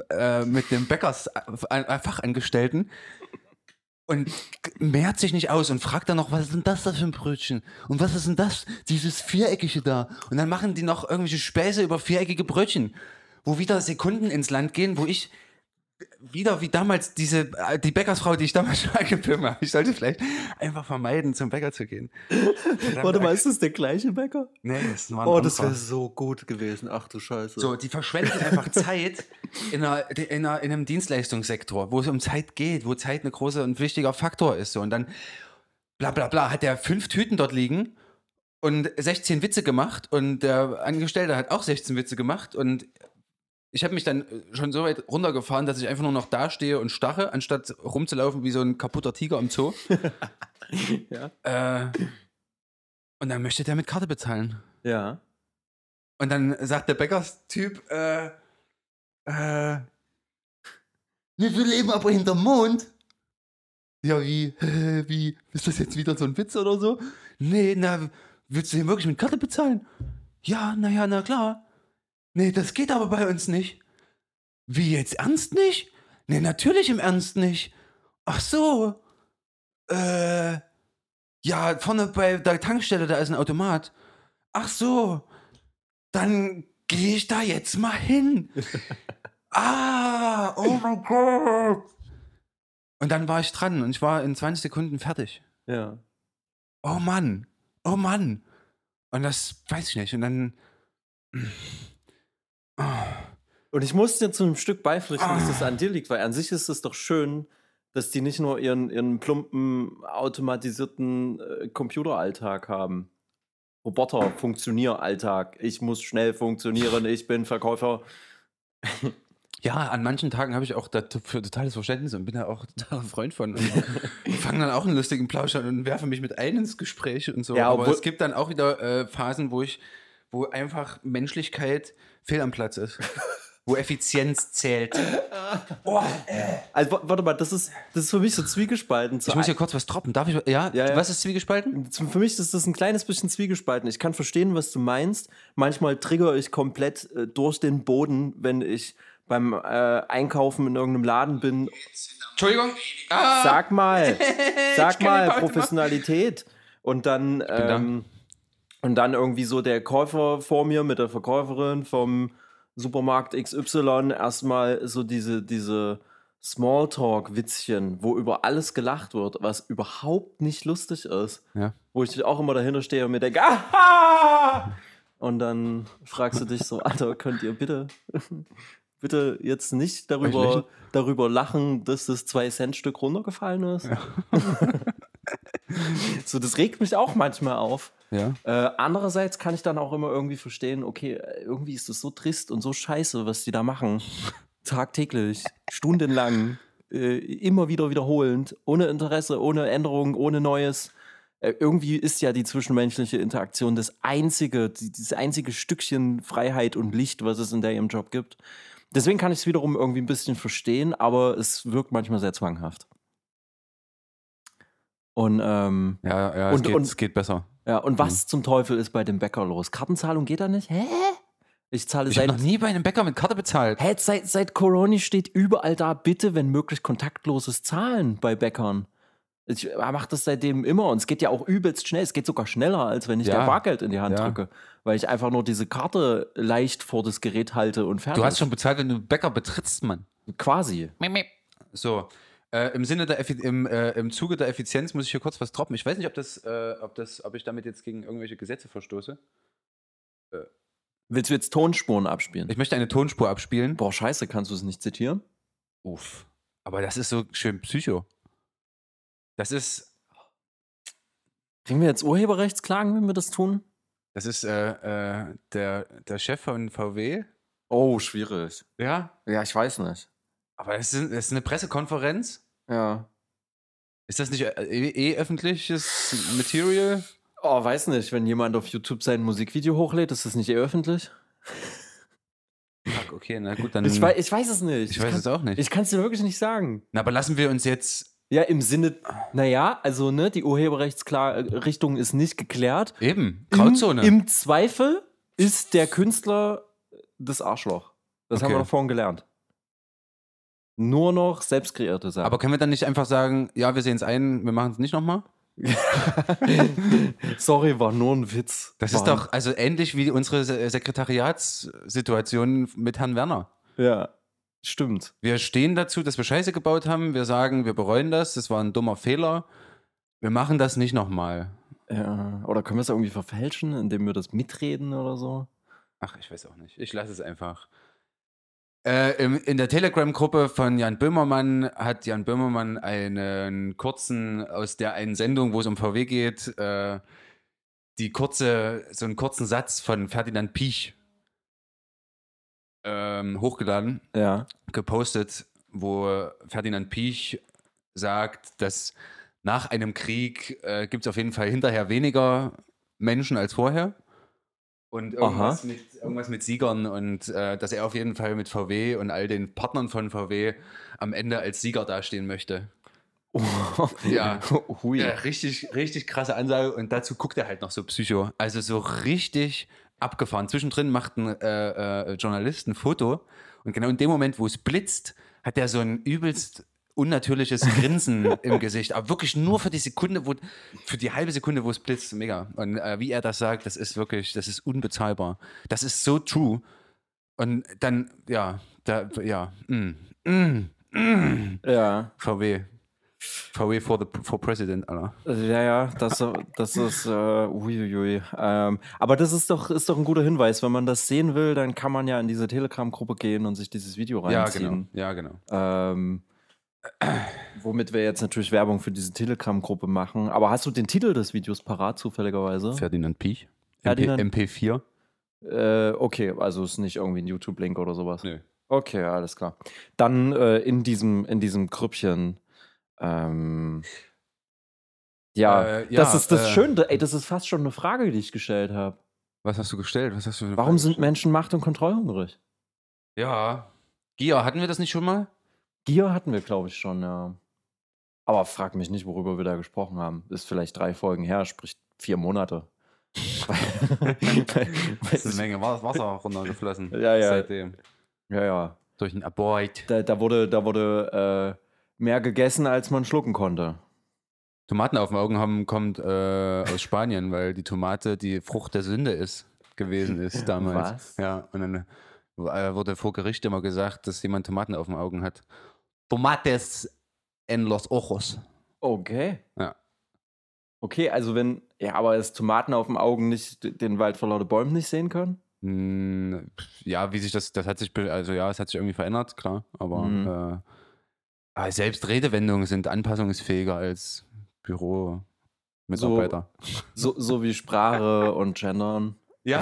Bäckersfachangestellten. Und mehrt sich nicht aus und fragt dann noch, was ist denn das da für ein Brötchen? Und was ist denn das, dieses Viereckige da? Und dann machen die noch irgendwelche Späße über viereckige Brötchen, wo wieder Sekunden ins Land gehen, wo ich wieder wie damals die Bäckersfrau, die ich damals schon angepimpt habe. Ich sollte vielleicht einfach vermeiden, zum Bäcker zu gehen. Warte mal, ist das der gleiche Bäcker? Nee, das war ein das wäre so gut gewesen. Ach du Scheiße. So, die verschwenden einfach Zeit in einem Dienstleistungssektor, wo es um Zeit geht, wo Zeit ein großer und wichtiger Faktor ist. So. Und dann bla bla bla hat der 5 Tüten dort liegen und 16 Witze gemacht und der Angestellte hat auch 16 Witze gemacht und ich habe mich dann schon so weit runtergefahren, dass ich einfach nur noch da stehe und starre, anstatt rumzulaufen wie so ein kaputter Tiger im Zoo. Ja. Und dann möchte der mit Karte bezahlen. Ja. Und dann sagt der Bäckerstyp, wir leben aber hinterm Mond. Ja, wie, ist das jetzt wieder so ein Witz oder so? Nee, willst du hier wirklich mit Karte bezahlen? Ja, na klar. Nee, das geht aber bei uns nicht. Wie, jetzt ernst nicht? Nee, natürlich im Ernst nicht. Ach so. Ja, vorne bei der Tankstelle, da ist ein Automat. Ach so. Dann gehe ich da jetzt mal hin. Oh mein Gott. Und dann war ich dran und ich war in 20 Sekunden fertig. Ja. Oh Mann. Und das weiß ich nicht. Und dann... Und ich muss dir zu einem Stück beipflichten, dass das an dir liegt, weil an sich ist es doch schön, dass die nicht nur ihren plumpen, automatisierten Computeralltag haben. Roboter-Funktionieralltag. Ich muss schnell funktionieren, ich bin Verkäufer. Ja, an manchen Tagen habe ich auch dafür totales Verständnis und bin da auch totaler Freund von. Und fange dann auch einen lustigen Plausch an und werfe mich mit ein ins Gespräch und so. Ja, aber es gibt dann auch wieder Phasen, wo einfach Menschlichkeit fehl am Platz ist. Wo Effizienz zählt. Also, warte mal, das ist für mich so zwiegespalten. Ich muss hier kurz was droppen. Darf ich? Ja? Was ist zwiegespalten? Für mich ist das ein kleines bisschen zwiegespalten. Ich kann verstehen, was du meinst. Manchmal triggere ich komplett durch den Boden, wenn ich beim Einkaufen in irgendeinem Laden bin. Entschuldigung. Sag mal, Professionalität. Und dann Und dann irgendwie so der Käufer vor mir mit der Verkäuferin vom Supermarkt XY erstmal so diese Smalltalk-Witzchen, wo über alles gelacht wird, was überhaupt nicht lustig ist. Ja. Wo ich auch immer dahinter stehe und mir denke, aha! Und dann fragst du dich so, Alter, könnt ihr bitte jetzt nicht darüber lachen, dass das 2-Cent-Stück runtergefallen ist? Ja. So, das regt mich auch manchmal auf. Ja. Andererseits kann ich dann auch immer irgendwie verstehen, okay, irgendwie ist das so trist und so scheiße, was die da machen. Tagtäglich, stundenlang, immer wieder wiederholend, ohne Interesse, ohne Änderung, ohne Neues. Irgendwie ist ja die zwischenmenschliche Interaktion dieses einzige Stückchen Freiheit und Licht, was es in ihrem Job gibt. Deswegen kann ich es wiederum irgendwie ein bisschen verstehen, aber es wirkt manchmal sehr zwanghaft. Und, es geht besser. Ja, und was zum Teufel ist bei dem Bäcker los? Kartenzahlung geht da nicht? Hä? Ich habe noch nie bei einem Bäcker mit Karte bezahlt. Hä, seit Corona steht überall da, bitte, wenn möglich, kontaktloses Zahlen bei Bäckern. Ich mache das seitdem immer und es geht ja auch übelst schnell. Es geht sogar schneller, als wenn ich der Bargeld in die Hand drücke. Weil ich einfach nur diese Karte leicht vor das Gerät halte und fertig. Du hast schon bezahlt, wenn du einen Bäcker betrittst, Mann. Quasi. So. Im Zuge der Effizienz muss ich hier kurz was droppen. Ich weiß nicht, ob ich damit jetzt gegen irgendwelche Gesetze verstoße. Willst du jetzt Tonspuren abspielen? Ich möchte eine Tonspur abspielen. Boah, scheiße, kannst du es nicht zitieren? Uff. Aber das ist so schön Psycho. Das ist. Kriegen wir jetzt Urheberrechtsklagen, wenn wir das tun? Das ist der Chef von VW. Oh, schwierig. Ja? Ja, ich weiß nicht. Aber das ist eine Pressekonferenz? Ja. Ist das nicht öffentliches Material? Oh, weiß nicht. Wenn jemand auf YouTube sein Musikvideo hochlädt, ist das nicht öffentlich? Fuck, okay, na gut, dann. Ich weiß es nicht. Ich weiß es auch nicht. Ich kann es dir wirklich nicht sagen. Na, aber lassen wir uns jetzt. Ja, im Sinne, naja, also ne, die Urheberrechtsrichtung ist nicht geklärt. Eben, Grauzone. Im Zweifel ist der Künstler das Arschloch. Das haben wir doch vorhin gelernt. Nur noch selbstkreierte Sachen. Aber können wir dann nicht einfach sagen, ja, wir sehen es ein, wir machen es nicht nochmal? Sorry, war nur ein Witz. Das ist doch also ähnlich wie unsere Sekretariatssituation mit Herrn Werner. Ja, stimmt. Wir stehen dazu, dass wir Scheiße gebaut haben. Wir sagen, wir bereuen das war ein dummer Fehler. Wir machen das nicht nochmal. Ja, oder können wir es irgendwie verfälschen, indem wir das mitreden oder so? Ach, ich weiß auch nicht. Ich lasse es einfach. In der Telegram-Gruppe von Jan Böhmermann hat Jan Böhmermann einen kurzen, aus der einen Sendung, wo es um VW geht, so einen kurzen Satz von Ferdinand Piech hochgeladen, gepostet, wo Ferdinand Piech sagt, dass nach einem Krieg gibt es auf jeden Fall hinterher weniger Menschen als vorher. Und irgendwas mit Siegern und dass er auf jeden Fall mit VW und all den Partnern von VW am Ende als Sieger dastehen möchte. Ja, richtig, richtig krasse Ansage und dazu guckt er halt noch so Psycho. Also so richtig abgefahren. Zwischendrin macht ein Journalist ein Foto und genau in dem Moment, wo es blitzt, hat er so ein übelst unnatürliches Grinsen im Gesicht, aber wirklich nur für die halbe Sekunde, wo es blitzt, mega. Und wie er das sagt, das ist unbezahlbar. Das ist so true. Und dann, VW for President, Alter. Ja, das ist uiuiui. Aber das ist doch ein guter Hinweis. Wenn man das sehen will, dann kann man ja in diese Telegram-Gruppe gehen und sich dieses Video reinziehen. Ja, genau. Womit wir jetzt natürlich Werbung für diese Telegram-Gruppe machen. Aber hast du den Titel des Videos parat, zufälligerweise? Ferdinand Piech. MP4. Okay, also ist nicht irgendwie ein YouTube-Link oder sowas. Nö. Okay, alles klar. Dann in diesem Grüppchen. Das ist das Schöne. Ey, das ist fast schon eine Frage, die ich gestellt habe. Was hast du gestellt? Warum sind Menschen macht- und kontrollhungrig? Ja. Gier, hatten wir das nicht schon mal? Gier hatten wir, glaube ich, schon, ja. Aber frag mich nicht, worüber wir da gesprochen haben. Ist vielleicht 3 Folgen her, sprich 4 Monate. Das ist eine Menge Wasser runtergeflossen. Ja. Seitdem. Ja. Durch einen Abort. Da wurde mehr gegessen, als man schlucken konnte. Tomaten auf den Augen haben, kommt aus Spanien, weil die Tomate die Frucht der Sünde gewesen ist damals. Was? Ja, und dann wurde vor Gericht immer gesagt, dass jemand Tomaten auf den Augen hat. Tomates en los ojos. Okay. Ja. Okay, also ja, aber ist Tomaten auf dem Augen nicht den Wald vor lauter Bäumen nicht sehen können? Ja, wie sich das hat sich, also ja, es hat sich irgendwie verändert, klar, aber selbst Redewendungen sind anpassungsfähiger als Büromitarbeiter. So wie Sprache und Gendern. Ja.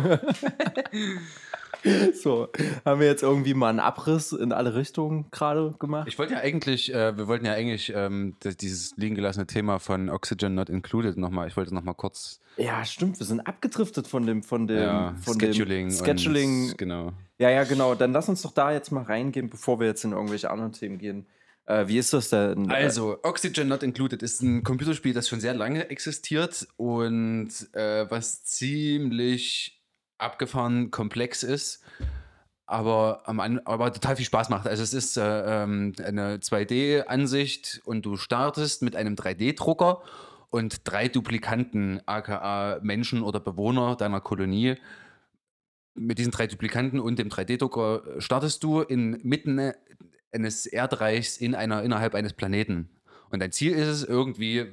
So, haben wir jetzt irgendwie mal einen Abriss in alle Richtungen gerade gemacht? Wir wollten ja eigentlich dieses liegen gelassene Thema von Oxygen Not Included nochmal, ich wollte nochmal kurz. Ja, stimmt, wir sind abgedriftet von dem Scheduling. Scheduling. Genau. Ja, genau. Dann lass uns doch da jetzt mal reingehen, bevor wir jetzt in irgendwelche anderen Themen gehen. Wie ist das denn? Also, Oxygen Not Included ist ein Computerspiel, das schon sehr lange existiert und was ziemlich abgefahren komplex ist, aber total viel Spaß macht. Also es ist eine 2D-Ansicht und du startest mit einem 3D-Drucker und 3 Duplikanten, aka Menschen oder Bewohner deiner Kolonie. Mit diesen 3 Duplikanten und dem 3D-Drucker startest du inmitten eines Erdreichs innerhalb eines Planeten. Und dein Ziel ist es, irgendwie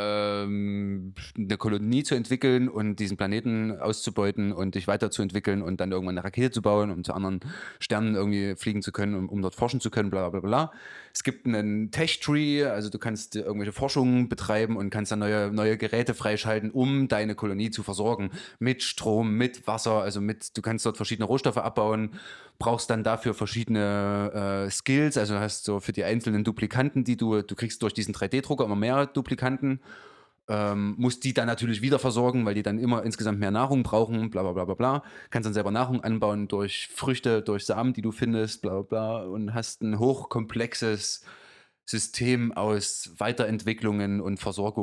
eine Kolonie zu entwickeln und diesen Planeten auszubeuten und dich weiterzuentwickeln und dann irgendwann eine Rakete zu bauen, um zu anderen Sternen irgendwie fliegen zu können, um dort forschen zu können, bla bla bla. Es gibt einen Tech-Tree, also du kannst irgendwelche Forschungen betreiben und kannst dann neue Geräte freischalten, um deine Kolonie zu versorgen. Mit Strom, mit Wasser, also du kannst dort verschiedene Rohstoffe abbauen, brauchst dann dafür verschiedene Skills, also hast so für die einzelnen Duplikanten, du kriegst durch diesen 3D-Drucker immer mehr Duplikanten, musst die dann natürlich wieder versorgen, weil die dann immer insgesamt mehr Nahrung brauchen, bla bla bla bla bla. Kannst dann selber Nahrung anbauen durch Früchte, durch Samen, die du findest, bla bla bla, und hast ein hochkomplexes System aus Weiterentwicklungen und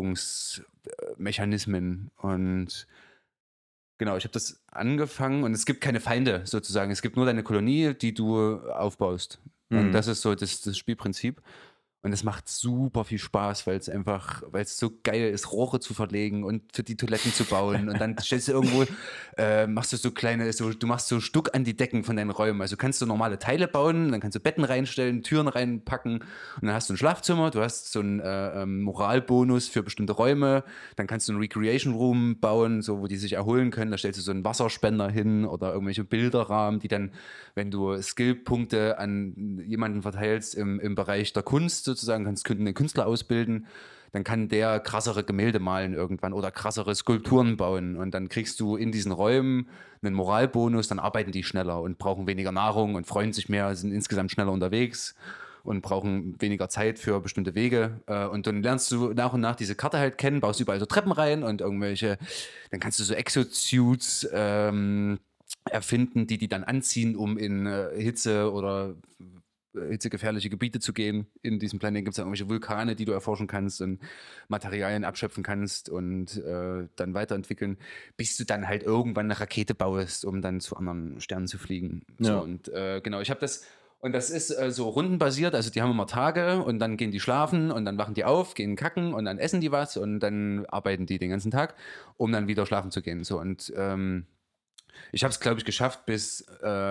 Versorgungsmechanismen. Und genau, ich habe das angefangen und es gibt keine Feinde sozusagen. Es gibt nur deine Kolonie, die du aufbaust. Und das ist so das Spielprinzip. Und es macht super viel Spaß, weil es so geil ist, Rohre zu verlegen und für die Toiletten zu bauen. Und dann stellst du irgendwo, machst du du machst so Stuck an die Decken von deinen Räumen. Also kannst du normale Teile bauen, dann kannst du Betten reinstellen, Türen reinpacken und dann hast du ein Schlafzimmer, du hast so einen Moralbonus für bestimmte Räume, dann kannst du einen Recreation Room bauen, so wo die sich erholen können. Da stellst du so einen Wasserspender hin oder irgendwelche Bilderrahmen, die dann, wenn du Skillpunkte an jemanden verteilst im Bereich der Kunst, sozusagen, kannst einen Künstler ausbilden, dann kann der krassere Gemälde malen irgendwann oder krassere Skulpturen bauen und dann kriegst du in diesen Räumen einen Moralbonus, dann arbeiten die schneller und brauchen weniger Nahrung und freuen sich mehr, sind insgesamt schneller unterwegs und brauchen weniger Zeit für bestimmte Wege und dann lernst du nach und nach diese Karte halt kennen, baust überall so Treppen rein und dann kannst du so Exosuits erfinden, die dann anziehen, um in Hitze oder hitzegefährliche Gebiete zu gehen. In diesem Planeten gibt es dann irgendwelche Vulkane, die du erforschen kannst und Materialien abschöpfen kannst und dann weiterentwickeln, bis du dann halt irgendwann eine Rakete baust, um dann zu anderen Sternen zu fliegen. Ja. So, und genau, ich habe das. Und das ist so rundenbasiert, also die haben immer Tage und dann gehen die schlafen und dann wachen die auf, gehen kacken und dann essen die was und dann arbeiten die den ganzen Tag, um dann wieder schlafen zu gehen. So, und ich habe es, glaube ich, geschafft bis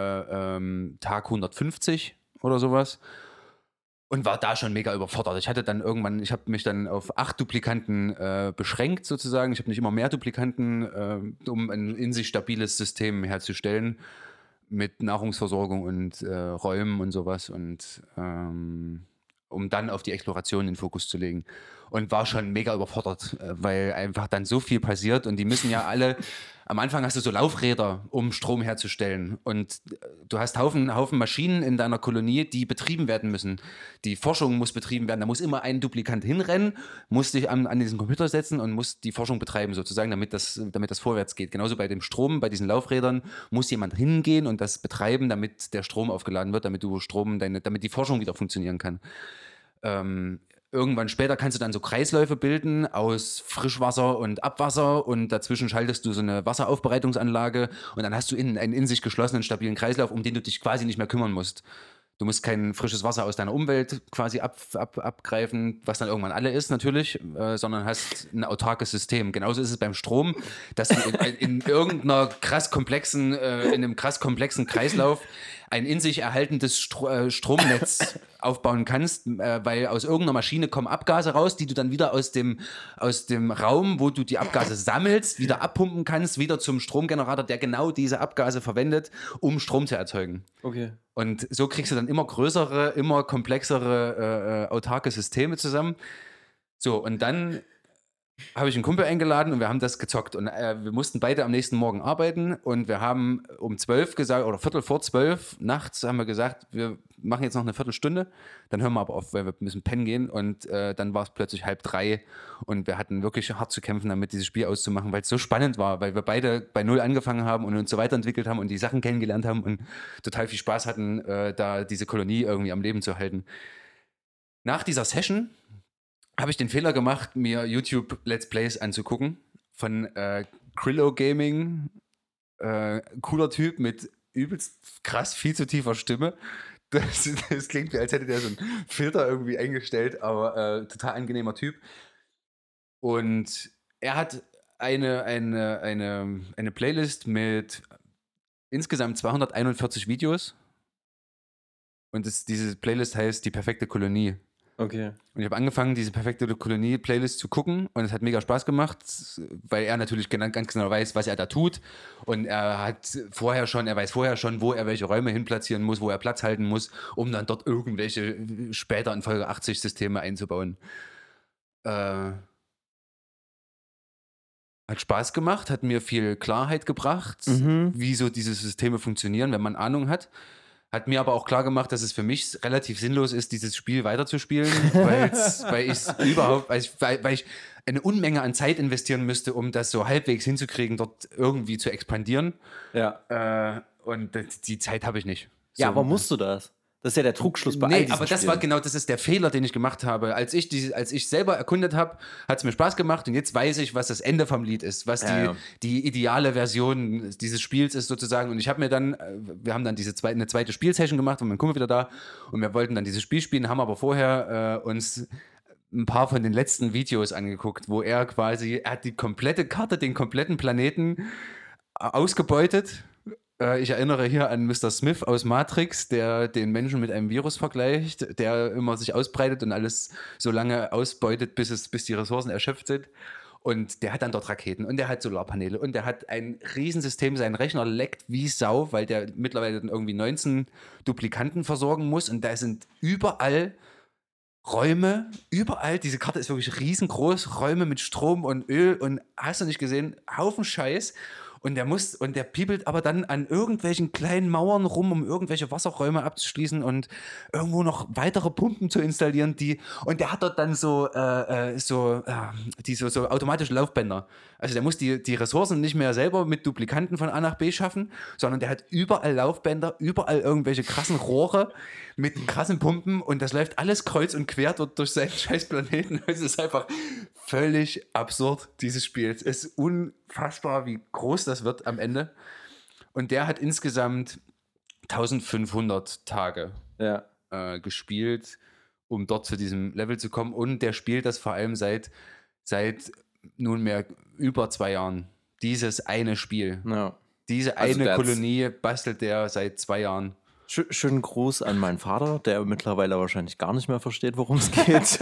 Tag 150 oder sowas und war da schon mega überfordert. Ich habe mich dann auf 8 Duplikanten beschränkt sozusagen. Ich habe nicht immer mehr Duplikanten, um ein in sich stabiles System herzustellen mit Nahrungsversorgung und Räumen und sowas und um dann auf die Exploration den Fokus zu legen. Und war schon mega überfordert, weil einfach dann so viel passiert und die müssen ja alle, am Anfang hast du so Laufräder, um Strom herzustellen und du hast Haufen Maschinen in deiner Kolonie, die betrieben werden müssen. Die Forschung muss betrieben werden, da muss immer ein Duplikant hinrennen, muss dich an diesen Computer setzen und muss die Forschung betreiben sozusagen, damit das vorwärts geht. Genauso bei dem Strom, bei diesen Laufrädern muss jemand hingehen und das betreiben, damit der Strom aufgeladen wird, damit die Forschung wieder funktionieren kann. Irgendwann später kannst du dann so Kreisläufe bilden aus Frischwasser und Abwasser und dazwischen schaltest du so eine Wasseraufbereitungsanlage und dann hast du einen in sich geschlossenen, stabilen Kreislauf, um den du dich quasi nicht mehr kümmern musst. Du musst kein frisches Wasser aus deiner Umwelt quasi abgreifen, was dann irgendwann alle ist natürlich, sondern hast ein autarkes System. Genauso ist es beim Strom, dass du in einem krass komplexen Kreislauf ein in sich erhaltendes Stromnetz aufbauen kannst, weil aus irgendeiner Maschine kommen Abgase raus, die du dann wieder aus dem Raum, wo du die Abgase sammelst, wieder abpumpen kannst, wieder zum Stromgenerator, der genau diese Abgase verwendet, um Strom zu erzeugen. Okay. Und so kriegst du dann immer größere, immer komplexere autarke Systeme zusammen. So, und dann habe ich einen Kumpel eingeladen und wir haben das gezockt. Und wir mussten beide am nächsten Morgen arbeiten und wir haben um 12 gesagt, oder Viertel vor 12 nachts haben wir gesagt, wir machen jetzt noch eine Viertelstunde, dann hören wir aber auf, weil wir müssen pennen gehen. Und dann war es plötzlich 2:30 und wir hatten wirklich hart zu kämpfen, damit dieses Spiel auszumachen, weil es so spannend war, weil wir beide bei Null angefangen haben und uns so weiterentwickelt haben und die Sachen kennengelernt haben und total viel Spaß hatten, da diese Kolonie irgendwie am Leben zu halten. Nach dieser Session habe ich den Fehler gemacht, mir YouTube Let's Plays anzugucken von Krillo Gaming, cooler Typ mit übelst krass viel zu tiefer Stimme. Das klingt wie, als hätte der so einen Filter irgendwie eingestellt, aber total angenehmer Typ. Und er hat eine Playlist mit insgesamt 241 Videos. Und diese Playlist heißt Die perfekte Kolonie. Okay. Und ich habe angefangen, diese perfekte Kolonie-Playlist zu gucken und es hat mega Spaß gemacht, weil er natürlich ganz genau weiß, was er da tut und er weiß vorher schon, wo er welche Räume hinplatzieren muss, wo er Platz halten muss, um dann dort irgendwelche später in Folge 80 Systeme einzubauen. Hat Spaß gemacht, hat mir viel Klarheit gebracht, wie so diese Systeme funktionieren, wenn man Ahnung hat. Hat mir aber auch klar gemacht, dass es für mich relativ sinnlos ist, dieses Spiel weiterzuspielen, weil ich eine Unmenge an Zeit investieren müsste, um das so halbwegs hinzukriegen, dort irgendwie zu expandieren. Ja. Und die Zeit habe ich nicht. Ja, aber musst du das? Das ist ja der Trugschluss bei all diesen aber das Spielen. war genau, das ist der Fehler, den ich gemacht habe. Als ich selber erkundet habe, hat es mir Spaß gemacht und jetzt weiß ich, was das Ende vom Lied ist, was die ideale Version dieses Spiels ist sozusagen. Und ich habe mir dann, wir haben dann eine zweite Spielsession gemacht und mein Kumpel wieder da und wir wollten dann dieses Spiel spielen, haben aber vorher uns ein paar von den letzten Videos angeguckt, wo er hat die komplette Karte, den kompletten Planeten ausgebeutet. Ich erinnere hier an Mr. Smith aus Matrix, der den Menschen mit einem Virus vergleicht, der immer sich ausbreitet und alles so lange ausbeutet, bis die Ressourcen erschöpft sind. Und der hat dann dort Raketen und der hat Solarpaneele und der hat ein Riesensystem, sein Rechner leckt wie Sau, weil der mittlerweile dann irgendwie 19 Duplikanten versorgen muss und da sind überall Räume, diese Karte ist wirklich riesengroß, Räume mit Strom und Öl und hast du nicht gesehen, Haufen Scheiß. Und der piepelt aber dann an irgendwelchen kleinen Mauern rum, um irgendwelche Wasserräume abzuschließen und irgendwo noch weitere Pumpen zu installieren, und der hat dort dann so automatische Laufbänder. Also der muss die Ressourcen nicht mehr selber mit Duplikanten von A nach B schaffen, sondern der hat überall Laufbänder, überall irgendwelche krassen Rohre mit krassen Pumpen und das läuft alles kreuz und quer dort durch seinen scheiß Planeten. Es ist einfach völlig absurd, dieses Spiel. Es ist unfassbar, wie groß das wird am Ende. Und der hat insgesamt 1500 Tage gespielt, um dort zu diesem Level zu kommen. Und der spielt das vor allem seit nunmehr über 2 Jahren. Dieses eine Spiel. Ja. Diese eine Kolonie bastelt der seit 2 Jahren. Schönen Gruß an meinen Vater, der mittlerweile wahrscheinlich gar nicht mehr versteht, worum es geht.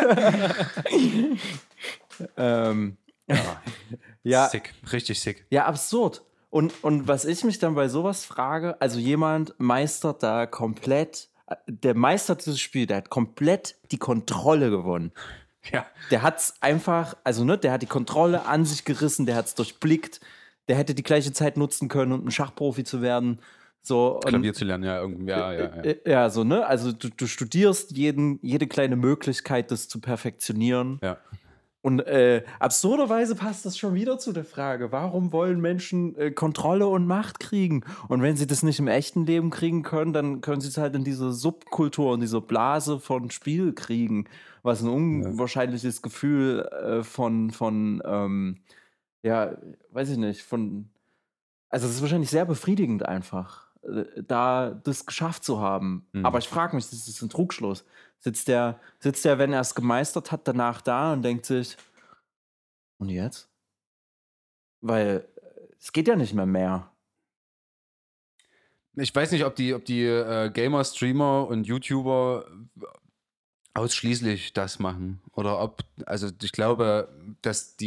Ja, sick, richtig sick. Ja, absurd. Und was ich mich dann bei sowas frage, also jemand meistert da komplett, der meistert dieses Spiel, der hat komplett die Kontrolle gewonnen. Ja. Der hat's einfach, der hat die Kontrolle an sich gerissen, der hat's durchblickt, der hätte die gleiche Zeit nutzen können, um ein Schachprofi zu werden. So, Klavier zu lernen, ja, irgendwie, ja. Ja, so, ne? Also du studierst jede kleine Möglichkeit, das zu perfektionieren. Ja. Und absurderweise passt das schon wieder zu der Frage, warum wollen Menschen Kontrolle und Macht kriegen? Und wenn sie das nicht im echten Leben kriegen können, dann können sie es halt in dieser Subkultur, in dieser Blase von Spiel kriegen, was ein unwahrscheinliches Gefühl weiß ich nicht, also es ist wahrscheinlich sehr befriedigend einfach. da das geschafft zu haben. Mhm. Aber ich frage mich, das ist ein Trugschluss. Sitzt der, wenn er es gemeistert hat, danach da und denkt sich, und jetzt? Weil es geht ja nicht mehr. Ich weiß nicht, ob die Gamer, Streamer und YouTuber ausschließlich das machen. Oder ob, also ich glaube, dass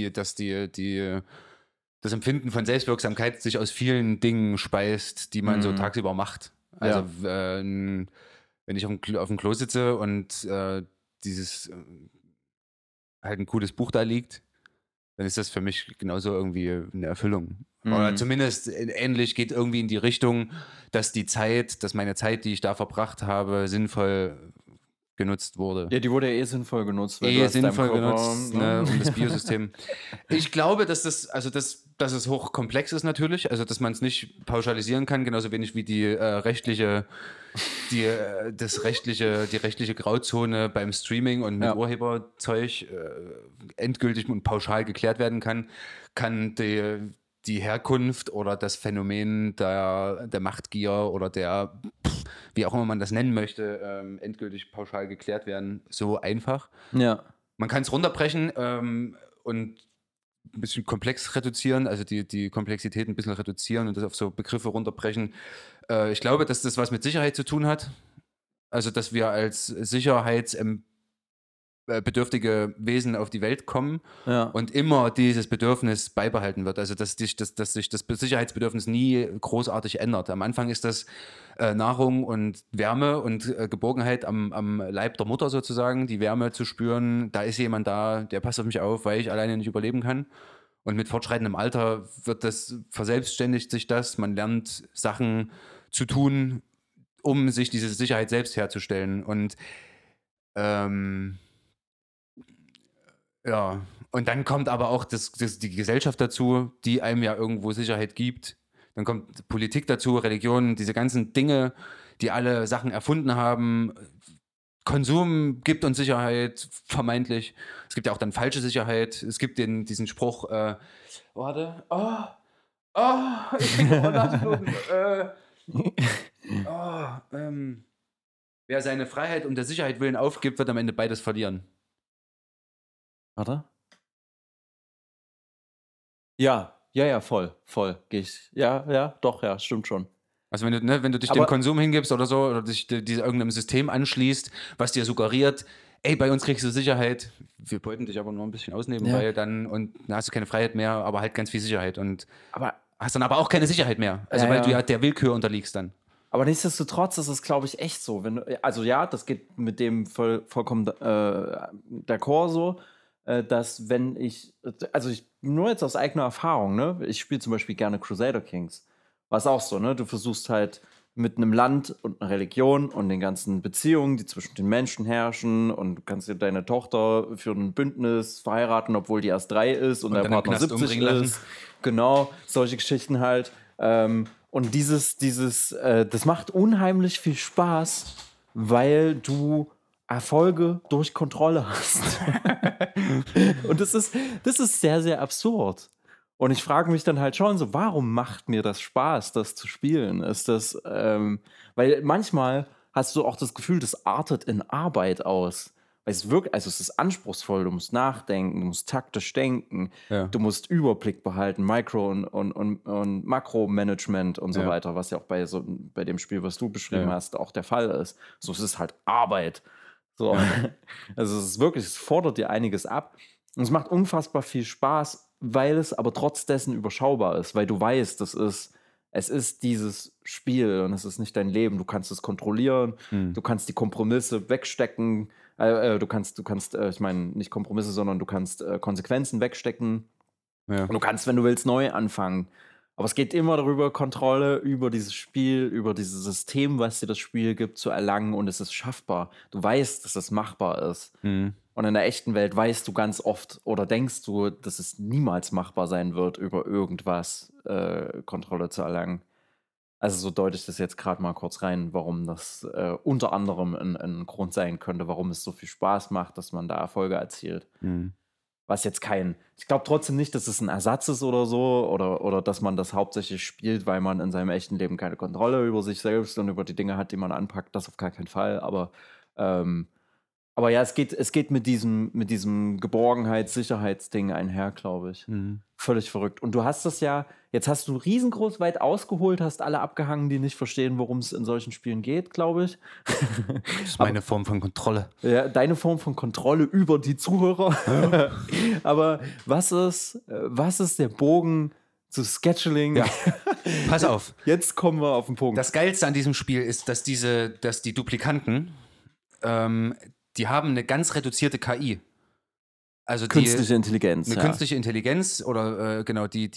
das Empfinden von Selbstwirksamkeit sich aus vielen Dingen speist, die man so tagsüber macht. Also wenn ich auf dem Klo sitze und dieses halt ein cooles Buch da liegt, dann ist das für mich genauso irgendwie eine Erfüllung. Oder zumindest ähnlich geht irgendwie in die Richtung, dass meine Zeit, die ich da verbracht habe, sinnvoll genutzt wurde. Ja, die wurde ja sinnvoll genutzt, weil du hast Sinnvoll deinem Körper, genutzt, ne, um das Biosystem. Ich glaube, dass dass es hochkomplex ist natürlich, also dass man es nicht pauschalisieren kann, genauso wenig wie die rechtliche Grauzone beim Streaming und mit Urheberzeug endgültig und pauschal geklärt werden kann die Herkunft oder das Phänomen der Machtgier oder wie auch immer man das nennen möchte, endgültig pauschal geklärt werden, so einfach. Ja. Man kann es runterbrechen und ein bisschen komplex reduzieren, also die Komplexität ein bisschen reduzieren und das auf so Begriffe runterbrechen. Ich glaube, dass das was mit Sicherheit zu tun hat. Also, dass wir als sicherheitsbedürftige Wesen auf die Welt kommen und immer dieses Bedürfnis beibehalten wird. Also, dass sich das Sicherheitsbedürfnis nie großartig ändert. Am Anfang ist das Nahrung und Wärme und Geborgenheit am Leib der Mutter sozusagen, die Wärme zu spüren. Da ist jemand da, der passt auf mich auf, weil ich alleine nicht überleben kann. Und mit fortschreitendem Alter verselbstständigt sich das. Man lernt Sachen zu tun, um sich diese Sicherheit selbst herzustellen. Und ja, und dann kommt aber auch die Gesellschaft dazu, die einem ja irgendwo Sicherheit gibt. Dann kommt Politik dazu, Religion, diese ganzen Dinge, die alle Sachen erfunden haben. Konsum gibt uns Sicherheit, vermeintlich. Es gibt ja auch dann falsche Sicherheit. Es gibt diesen Spruch, warte, ich kriege Nasenbluten. Wer seine Freiheit um der Sicherheit willen aufgibt, wird am Ende beides verlieren. Warte. Ja, voll. Gehe ich. Ja, doch, ja, stimmt schon. Also wenn du dich dem Konsum hingibst oder so, oder dich irgendeinem System anschließt, was dir suggeriert, ey, bei uns kriegst du Sicherheit, wir beuten dich aber nur ein bisschen aus nebenbei, dann hast du keine Freiheit mehr, aber halt ganz viel Sicherheit und hast dann aber auch keine Sicherheit mehr, also weil du ja der Willkür unterliegst dann. Aber nichtsdestotrotz ist es, glaube ich, echt so. Also ja, das geht mit dem vollkommen d'accord so, dass wenn nur jetzt aus eigener Erfahrung, ne, ich spiele zum Beispiel gerne Crusader Kings, war es auch so, ne, du versuchst halt mit einem Land und einer Religion und den ganzen Beziehungen, die zwischen den Menschen herrschen und du kannst dir deine Tochter für ein Bündnis verheiraten, obwohl die erst 3 ist und der Partner 70 ist. Genau, solche Geschichten halt. Und das macht unheimlich viel Spaß, weil du Erfolge durch Kontrolle hast. Und das ist sehr, sehr absurd. Und ich frage mich dann halt schon so, warum macht mir das Spaß, das zu spielen? Ist das, weil manchmal hast du auch das Gefühl, das artet in Arbeit aus. Weil es wirkt, also es ist anspruchsvoll, du musst nachdenken, du musst taktisch denken, du musst Überblick behalten, Micro- und Makromanagement und so weiter, was ja auch bei dem Spiel, was du beschrieben hast, auch der Fall ist. So, es ist halt Arbeit. So. Also es fordert dir einiges ab. Und es macht unfassbar viel Spaß, weil es aber trotz dessen überschaubar ist, weil du weißt, es ist dieses Spiel und es ist nicht dein Leben. Du kannst es kontrollieren, du kannst die Kompromisse wegstecken, du kannst, ich meine, nicht Kompromisse, sondern du kannst Konsequenzen wegstecken. Ja. Und du kannst, wenn du willst, neu anfangen. Aber es geht immer darüber, Kontrolle über dieses Spiel, über dieses System, was dir das Spiel gibt, zu erlangen. Und es ist schaffbar. Du weißt, dass es machbar ist. Und in der echten Welt weißt du ganz oft oder denkst du, dass es niemals machbar sein wird, über irgendwas Kontrolle zu erlangen. Also so deute ich das jetzt gerade mal kurz rein, warum das unter anderem ein Grund sein könnte, warum es so viel Spaß macht, dass man da Erfolge erzielt. Was jetzt ich glaube trotzdem nicht, dass es ein Ersatz ist oder so, oder dass man das hauptsächlich spielt, weil man in seinem echten Leben keine Kontrolle über sich selbst und über die Dinge hat, die man anpackt. Das auf gar keinen Fall. Aber ja, es geht mit diesem Geborgenheits-Sicherheitsding einher, glaube ich. Völlig verrückt. Und du hast das ja, jetzt hast du riesengroß weit ausgeholt, hast alle abgehangen, die nicht verstehen, worum es in solchen Spielen geht, glaube ich. Das ist meine Form von Kontrolle. Ja, deine Form von Kontrolle über die Zuhörer. Ja. Aber was ist der Bogen zu Scheduling? Ja. Pass auf. Jetzt kommen wir auf den Punkt. Das Geilste an diesem Spiel ist, dass die Duplikanten, die haben eine ganz reduzierte KI. Also künstliche Intelligenz. Eine künstliche Intelligenz oder genau, die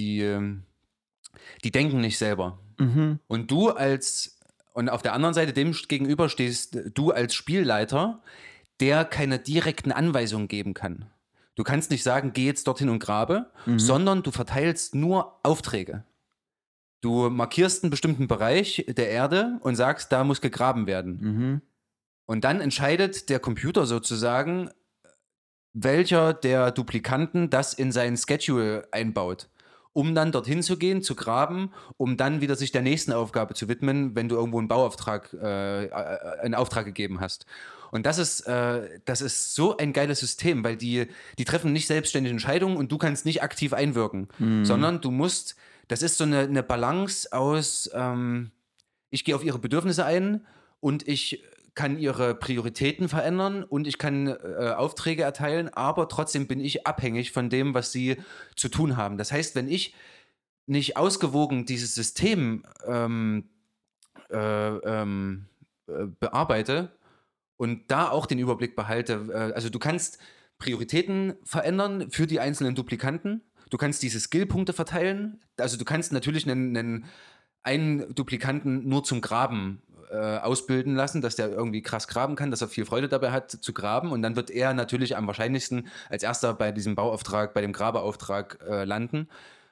denken nicht selber. Und und auf der anderen Seite dem gegenüber stehst du als Spielleiter, der keine direkten Anweisungen geben kann. Du kannst nicht sagen, geh jetzt dorthin und grabe, sondern du verteilst nur Aufträge. Du markierst einen bestimmten Bereich der Erde und sagst, da muss gegraben werden. Und dann entscheidet der Computer sozusagen, welcher der Duplikanten das in sein Schedule einbaut, um dann dorthin zu gehen, zu graben, um dann wieder sich der nächsten Aufgabe zu widmen, wenn du irgendwo einen einen Auftrag gegeben hast. Und das ist so ein geiles System, weil die treffen nicht selbstständige Entscheidungen und du kannst nicht aktiv einwirken, sondern das ist so eine Balance aus, ich gehe auf ihre Bedürfnisse ein und ich kann ihre Prioritäten verändern und ich kann Aufträge erteilen, aber trotzdem bin ich abhängig von dem, was sie zu tun haben. Das heißt, wenn ich nicht ausgewogen dieses System bearbeite und da auch den Überblick behalte, also du kannst Prioritäten verändern für die einzelnen Duplikanten, du kannst diese Skillpunkte verteilen, also du kannst natürlich einen Duplikanten nur zum Graben ausbilden lassen, dass der irgendwie krass graben kann, dass er viel Freude dabei hat zu graben und dann wird er natürlich am wahrscheinlichsten als erster bei diesem Bauauftrag, bei dem Grabeauftrag landen.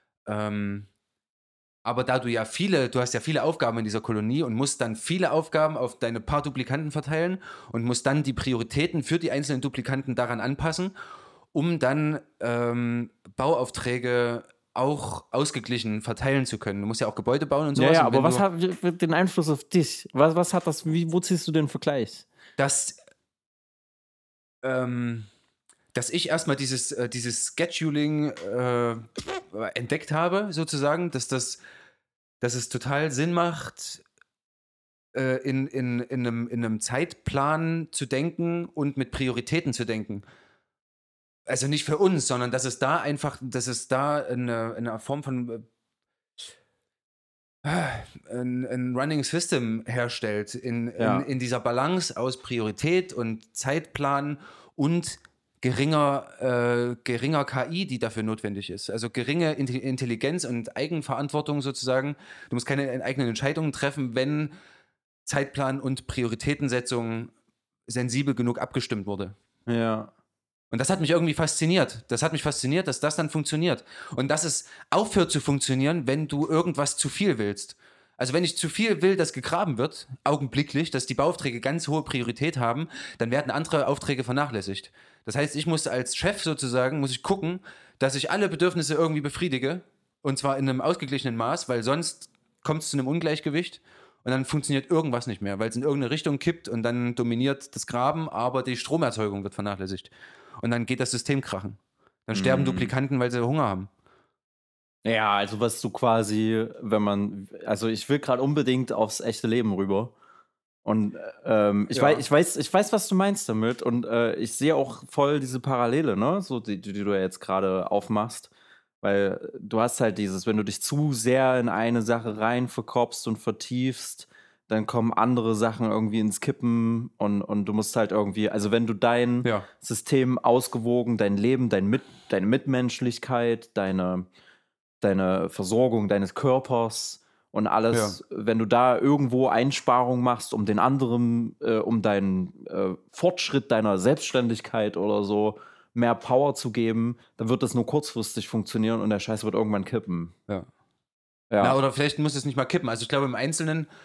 Aber da du hast ja viele Aufgaben in dieser Kolonie und musst dann viele Aufgaben auf deine paar Duplikanten verteilen und musst dann die Prioritäten für die einzelnen Duplikanten daran anpassen, um dann Bauaufträge auch ausgeglichen verteilen zu können. Du musst ja auch Gebäude bauen und sowas. Ja, aber was hat den Einfluss auf dich? Was hat das, wo ziehst du den Vergleich? Dass ich erstmal dieses Scheduling entdeckt habe, sozusagen, dass es total Sinn macht, in einem Zeitplan zu denken und mit Prioritäten zu denken. Also nicht für uns, sondern dass es da eine Form von ein Running System herstellt in dieser Balance aus Priorität und Zeitplan und geringer KI, die dafür notwendig ist. Also geringe Intelligenz und Eigenverantwortung sozusagen. Du musst keine eigenen Entscheidungen treffen, wenn Zeitplan und Prioritätensetzung sensibel genug abgestimmt wurde. Ja. Und das hat mich irgendwie fasziniert. Das hat mich fasziniert, dass das dann funktioniert. Und dass es aufhört zu funktionieren, wenn du irgendwas zu viel willst. Also wenn ich zu viel will, dass gegraben wird, augenblicklich, dass die Bauaufträge ganz hohe Priorität haben, dann werden andere Aufträge vernachlässigt. Das heißt, ich muss als Chef sozusagen, gucken, dass ich alle Bedürfnisse irgendwie befriedige. Und zwar in einem ausgeglichenen Maß, weil sonst kommt es zu einem Ungleichgewicht. Und dann funktioniert irgendwas nicht mehr, weil es in irgendeine Richtung kippt und dann dominiert das Graben, aber die Stromerzeugung wird vernachlässigt. Und dann geht das System krachen. Dann sterben Duplikanten, weil sie Hunger haben. Ja, also was du quasi, also ich will gerade unbedingt aufs echte Leben rüber. Und ich weiß, was du meinst damit. Und ich sehe auch voll diese Parallele, ne? So, die du ja jetzt gerade aufmachst. Weil du hast halt wenn du dich zu sehr in eine Sache rein verkopfst und vertiefst, dann kommen andere Sachen irgendwie ins Kippen und du musst halt irgendwie, also wenn du dein System ausgewogen, dein Leben, deine Mitmenschlichkeit, deine Versorgung deines Körpers und alles, wenn du da irgendwo Einsparungen machst, um den anderen, um deinen Fortschritt deiner Selbstständigkeit oder so mehr Power zu geben, dann wird das nur kurzfristig funktionieren und der Scheiß wird irgendwann kippen. Ja. Na, oder vielleicht muss es nicht mal kippen. Also ich glaube, im Einzelnen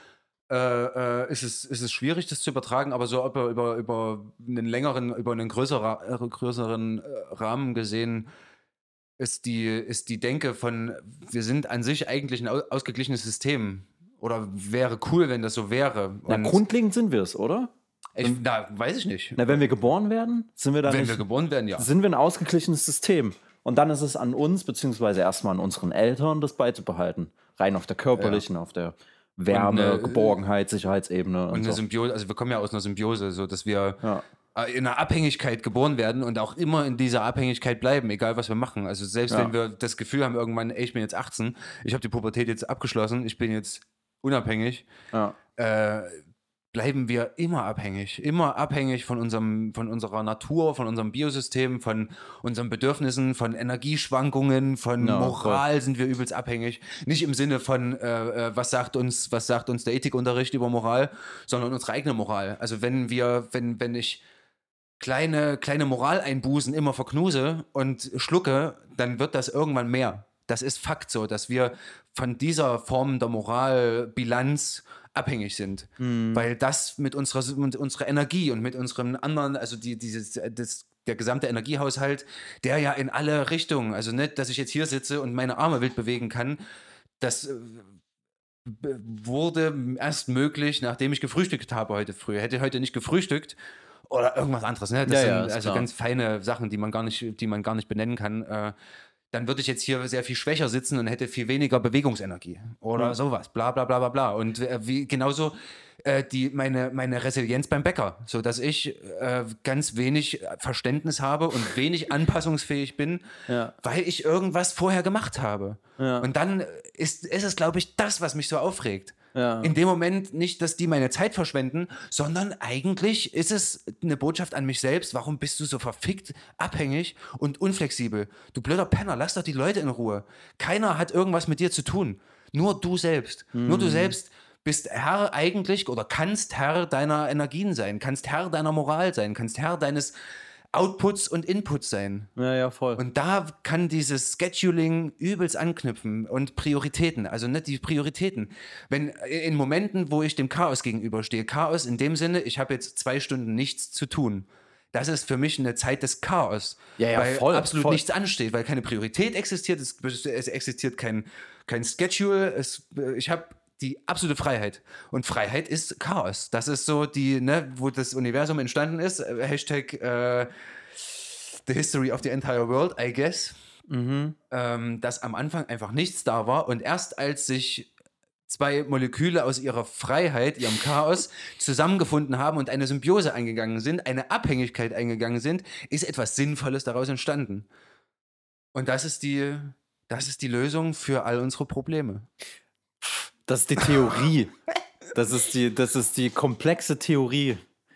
ist es schwierig, das zu übertragen, aber so über einen größeren Rahmen gesehen ist die Denke von, wir sind an sich eigentlich ein ausgeglichenes System. Oder wäre cool, wenn das so wäre. Na, grundlegend sind wir es, oder? Weiß ich nicht. Na, wenn wir geboren werden, sind wir dann Wenn nicht, wir geboren werden, ja. sind wir ein ausgeglichenes System. Und dann ist es an uns, beziehungsweise erstmal an unseren Eltern, das beizubehalten. Rein auf der körperlichen, auf der Wärme, Geborgenheit, Sicherheitsebene und eine so. Symbiose, also wir kommen ja aus einer Symbiose, so dass wir in einer Abhängigkeit geboren werden und auch immer in dieser Abhängigkeit bleiben, egal was wir machen. Also selbst wenn wir das Gefühl haben, irgendwann, ey, ich bin jetzt 18, ich habe die Pubertät jetzt abgeschlossen, ich bin jetzt unabhängig, bleiben wir immer abhängig von unserer Natur, von unserem Biosystem, von unseren Bedürfnissen, von Energieschwankungen, von Moral sind wir übelst abhängig. Nicht im Sinne von, was sagt uns der Ethikunterricht über Moral, sondern unsere eigene Moral. Also wenn ich kleine Moraleinbußen immer verknuse und schlucke, dann wird das irgendwann mehr. Das ist Fakt so, dass wir von dieser Form der Moralbilanz abhängig sind, weil das mit unserer Energie und mit unseren anderen, also der gesamte Energiehaushalt, der ja in alle Richtungen, also nicht, dass ich jetzt hier sitze und meine Arme wild bewegen kann, das wurde erst möglich, nachdem ich gefrühstückt habe heute früh. Hätte ich heute nicht gefrühstückt oder irgendwas anderes, ne? Das sind also ganz feine Sachen, die man gar nicht benennen kann. Dann würde ich jetzt hier sehr viel schwächer sitzen und hätte viel weniger Bewegungsenergie oder sowas, bla bla bla bla bla. Und genauso meine Resilienz beim Bäcker, so dass ich ganz wenig Verständnis habe und wenig anpassungsfähig bin, weil ich irgendwas vorher gemacht habe. Ja. Und dann ist es, glaube ich, das, was mich so aufregt. Ja. In dem Moment nicht, dass die meine Zeit verschwenden, sondern eigentlich ist es eine Botschaft an mich selbst. Warum bist du so verfickt abhängig und unflexibel? Du blöder Penner, lass doch die Leute in Ruhe. Keiner hat irgendwas mit dir zu tun. Nur du selbst. Nur du selbst bist Herr eigentlich oder kannst Herr deiner Energien sein, kannst Herr deiner Moral sein, kannst Herr deines Outputs und Inputs sein. Ja, voll. Und da kann dieses Scheduling übelst anknüpfen und Prioritäten, also nicht die Prioritäten. Wenn in Momenten, wo ich dem Chaos gegenüberstehe, Chaos in dem Sinne, ich habe jetzt 2 Stunden nichts zu tun. Das ist für mich eine Zeit des Chaos, weil absolut nichts ansteht, weil keine Priorität existiert, es existiert kein Schedule, ich habe die absolute Freiheit. Und Freiheit ist Chaos. Das ist so wo das Universum entstanden ist. Hashtag The History of the Entire World, I guess. Dass am Anfang einfach nichts da war und erst als sich 2 Moleküle aus ihrer Freiheit, ihrem Chaos, zusammengefunden haben und eine Symbiose eingegangen sind, eine Abhängigkeit eingegangen sind, ist etwas Sinnvolles daraus entstanden. Und das ist die Lösung für all unsere Probleme. Das ist die Theorie. Das ist die komplexe Theorie.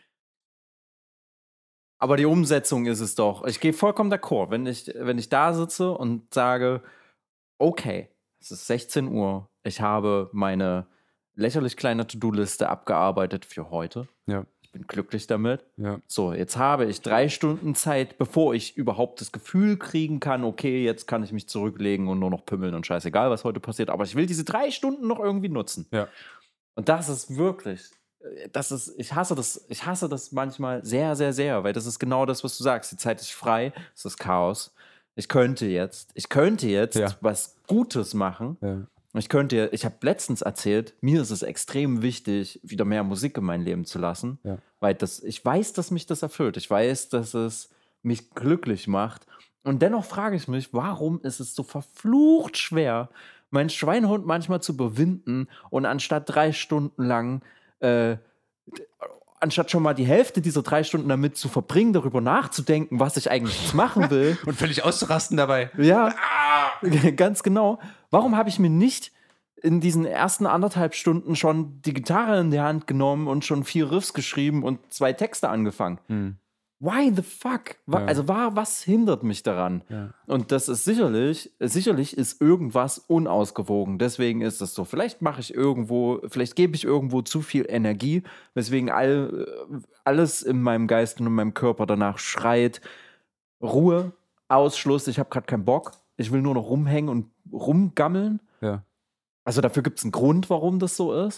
Aber die Umsetzung ist es doch. Ich gehe vollkommen d'accord. Wenn ich da sitze und sage, okay, es ist 16 Uhr, ich habe meine lächerlich kleine To-Do-Liste abgearbeitet für heute. Ja. Ich bin glücklich damit. Ja. So, jetzt habe ich 3 Stunden Zeit, bevor ich überhaupt das Gefühl kriegen kann, okay, jetzt kann ich mich zurücklegen und nur noch pümmeln und scheißegal, was heute passiert. Aber ich will diese 3 Stunden noch irgendwie nutzen. Ja. Und das ist wirklich, ich hasse das manchmal sehr, sehr, sehr, weil das ist genau das, was du sagst. Die Zeit ist frei, es ist Chaos. Ich könnte jetzt was Gutes machen. Ja. Ich habe letztens erzählt, mir ist es extrem wichtig, wieder mehr Musik in mein Leben zu lassen, weil ich weiß, dass mich das erfüllt. Ich weiß, dass es mich glücklich macht. Und dennoch frage ich mich, warum ist es so verflucht schwer, meinen Schweinehund manchmal zu überwinden und anstatt 3 Stunden lang, anstatt schon mal die Hälfte dieser 3 Stunden damit zu verbringen, darüber nachzudenken, was ich eigentlich jetzt machen will. Und völlig auszurasten dabei. Ja, ganz genau. Warum habe ich mir nicht in diesen ersten 1,5 Stunden schon die Gitarre in die Hand genommen und schon 4 Riffs geschrieben und 2 Texte angefangen? Why the fuck? Also was hindert mich daran? Ja. Und das ist sicherlich ist irgendwas unausgewogen. Deswegen ist es so. Vielleicht gebe ich irgendwo zu viel Energie, weswegen alles in meinem Geist und in meinem Körper danach schreit: Ruhe, Ausschluss, ich habe gerade keinen Bock. Ich will nur noch rumhängen und rumgammeln. Ja. Also dafür gibt es einen Grund, warum das so ist.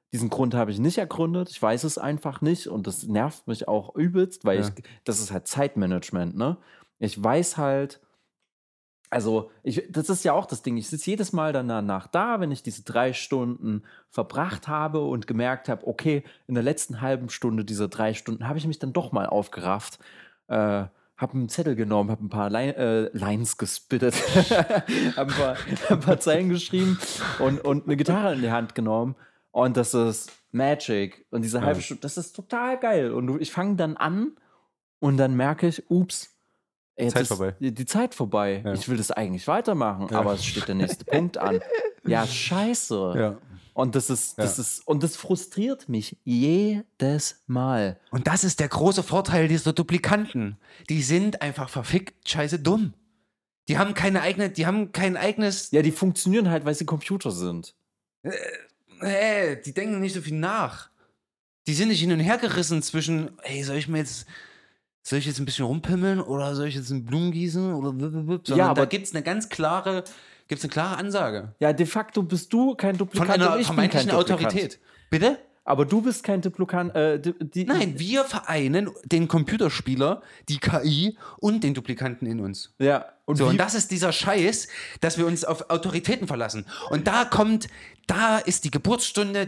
Diesen Grund habe ich nicht ergründet. Ich weiß es einfach nicht und das nervt mich auch übelst, weil das ist halt Zeitmanagement, ne? Ich weiß halt, also das ist ja auch das Ding. Ich sitze jedes Mal danach da, wenn ich diese 3 Stunden verbracht habe und gemerkt habe, okay, in der letzten halben Stunde dieser 3 Stunden habe ich mich dann doch mal aufgerafft, habe einen Zettel genommen, habe ein paar Lines gespittet, habe ein paar Zeilen geschrieben und eine Gitarre in die Hand genommen. Und das ist Magic. Und diese halbe Stunde, das ist total geil. Und ich fange dann an und dann merke ich, ups, jetzt Zeit ist vorbei. die Zeit vorbei. Ja. Ich will das eigentlich weitermachen, aber es steht der nächste Punkt an. Ja, scheiße. Ja. Und das frustriert mich jedes Mal. Und das ist der große Vorteil dieser Duplikanten. Die sind einfach verfickt scheiße dumm. Die haben kein eigenes. Ja, die funktionieren halt, weil sie Computer sind. Die denken nicht so viel nach. Die sind nicht hin und her gerissen zwischen, hey, soll ich jetzt ein bisschen rumpimmeln oder soll ich jetzt in Blumen gießen oder sondern Ja, aber da gibt's eine klare Ansage. Ja, de facto bist du kein Duplikant. Von einer und ich bin kein vermeintlichen Duplikant. Autorität. Bitte? Aber du bist kein Duplikant. Nein, wir vereinen den Computerspieler, die KI und den Duplikanten in uns. Ja. Und das ist dieser Scheiß, dass wir uns auf Autoritäten verlassen. Und da ist die Geburtsstunde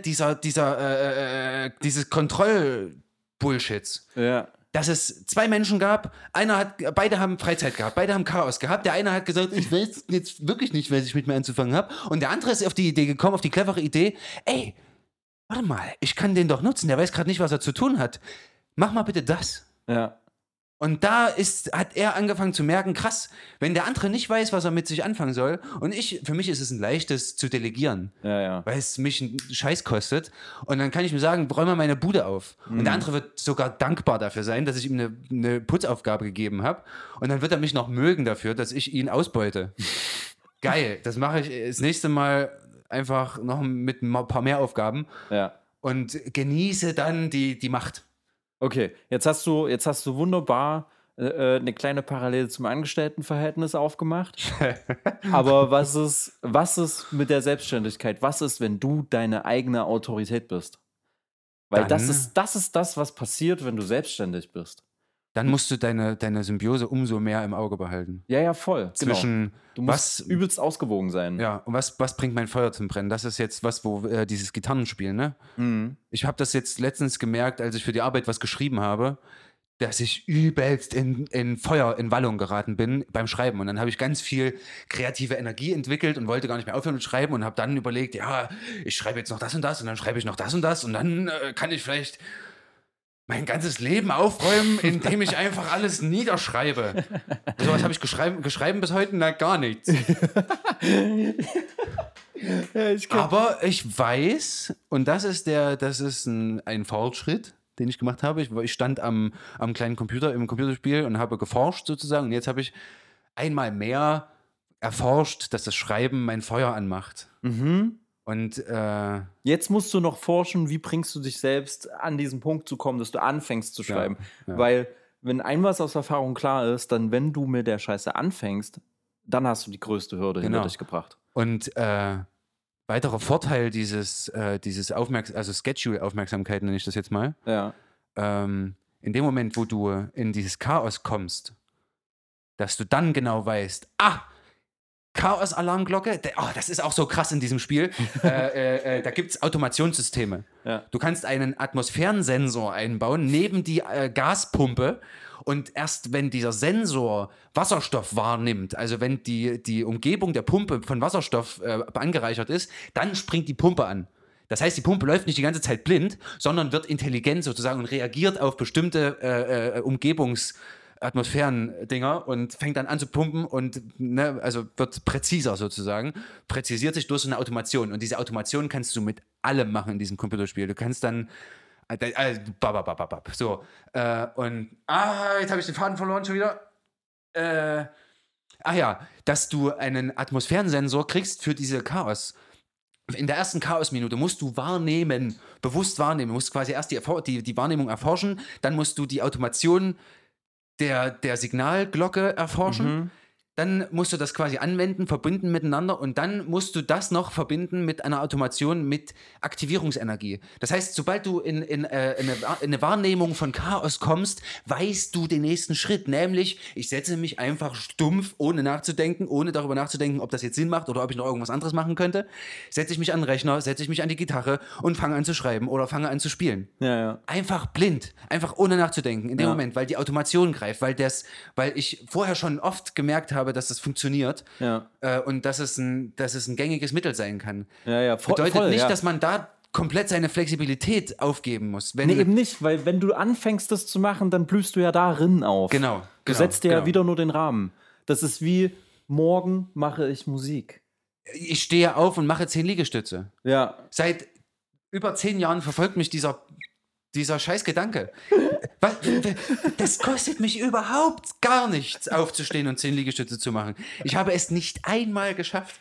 dieses Kontrollbullshits. Ja. Dass es 2 Menschen gab, beide haben Freizeit gehabt, beide haben Chaos gehabt. Der eine hat gesagt, ich weiß jetzt wirklich nicht, was ich mit mir anzufangen habe. Und der andere ist auf die Idee gekommen, auf die clevere Idee, ey, warte mal, ich kann den doch nutzen, der weiß gerade nicht, was er zu tun hat. Mach mal bitte das. Ja. Und da hat er angefangen zu merken, krass, wenn der andere nicht weiß, was er mit sich anfangen soll, und für mich ist es ein leichtes zu delegieren, weil es mich einen Scheiß kostet. Und dann kann ich mir sagen, räum mal meine Bude auf. Und der andere wird sogar dankbar dafür sein, dass ich ihm eine Putzaufgabe gegeben habe. Und dann wird er mich noch mögen dafür, dass ich ihn ausbeute. Geil, das mache ich das nächste Mal einfach noch mit ein paar mehr Aufgaben und genieße dann die Macht. Okay, jetzt hast du wunderbar eine kleine Parallele zum Angestelltenverhältnis aufgemacht. Aber was ist mit der Selbstständigkeit? Was ist, wenn du deine eigene Autorität bist? Weil das ist das, was passiert, wenn du selbstständig bist. Dann musst du deine Symbiose umso mehr im Auge behalten. Ja, voll. Zwischen du musst übelst ausgewogen sein. Ja, und was bringt mein Feuer zum Brennen? Das ist jetzt wo dieses Gitarrenspiel, ne? Mhm. Ich habe das jetzt letztens gemerkt, als ich für die Arbeit was geschrieben habe, dass ich übelst in Feuer, in Wallung geraten bin beim Schreiben. Und dann habe ich ganz viel kreative Energie entwickelt und wollte gar nicht mehr aufhören mit Schreiben und habe dann überlegt, ja, ich schreibe jetzt noch das und das und dann schreibe ich noch das und das und dann kann ich vielleicht mein ganzes Leben aufräumen, indem ich einfach alles niederschreibe. So was habe ich geschrieben bis heute? Na, gar nichts. Aber ich weiß, und das ist ein Fortschritt, den ich gemacht habe. Ich stand am kleinen Computer im Computerspiel und habe geforscht sozusagen. Und jetzt habe ich einmal mehr erforscht, dass das Schreiben mein Feuer anmacht. Mhm. Und jetzt musst du noch forschen, wie bringst du dich selbst an diesen Punkt zu kommen, dass du anfängst zu schreiben. Ja. Weil, wenn ein was aus Erfahrung klar ist, dann, wenn du mit der Scheiße anfängst, dann hast du die größte Hürde hinter dich gebracht. Und weiterer Vorteil dieses Schedule-Aufmerksamkeit nenne ich das jetzt mal. Ja. In dem Moment, wo du in dieses Chaos kommst, dass du dann genau weißt, Chaos-Alarmglocke, das ist auch so krass in diesem Spiel. Da gibt es Automationssysteme. Ja. Du kannst einen Atmosphärensensor einbauen neben die Gaspumpe und erst wenn dieser Sensor Wasserstoff wahrnimmt, also wenn die Umgebung der Pumpe von Wasserstoff angereichert ist, dann springt die Pumpe an. Das heißt, die Pumpe läuft nicht die ganze Zeit blind, sondern wird intelligent sozusagen und reagiert auf bestimmte Atmosphären-Dinger und fängt dann an zu pumpen und also wird präziser sozusagen, präzisiert sich durch so eine Automation. Und diese Automation kannst du mit allem machen in diesem Computerspiel. Du kannst dann so, und jetzt habe ich den Faden verloren schon wieder. Dass du einen Atmosphärensensor kriegst für diese Chaos. In der ersten Chaos-Minute musst du bewusst wahrnehmen, du musst quasi erst die Wahrnehmung erforschen, dann musst du die Automation der Signalglocke erforschen. dann musst du das quasi anwenden, verbinden miteinander und dann musst du das noch verbinden mit einer Automation mit Aktivierungsenergie. Das heißt, sobald du in eine Wahrnehmung von Chaos kommst, weißt du den nächsten Schritt, nämlich ich setze mich einfach stumpf, ohne nachzudenken, ohne darüber nachzudenken, ob das jetzt Sinn macht oder ob ich noch irgendwas anderes machen könnte, setze ich mich an den Rechner, setze ich mich an die Gitarre und fange an zu schreiben oder fange an zu spielen. Ja. Einfach blind, einfach ohne nachzudenken in dem Moment, weil die Automation greift, weil ich vorher schon oft gemerkt habe, dass das funktioniert und dass es ein gängiges Mittel sein kann. Bedeutet nicht, dass man da komplett seine Flexibilität aufgeben muss. Nee, eben nicht, weil wenn du anfängst, das zu machen, dann blühst du ja darin auf. Genau. Du setzt dir ja wieder nur den Rahmen. Das ist wie, morgen mache ich Musik. Ich stehe auf und mache 10 Liegestütze. Ja. Seit über 10 Jahren verfolgt mich dieser scheiß Gedanke. Das kostet mich überhaupt gar nichts, aufzustehen und 10 Liegestütze zu machen. Ich habe es nicht einmal geschafft.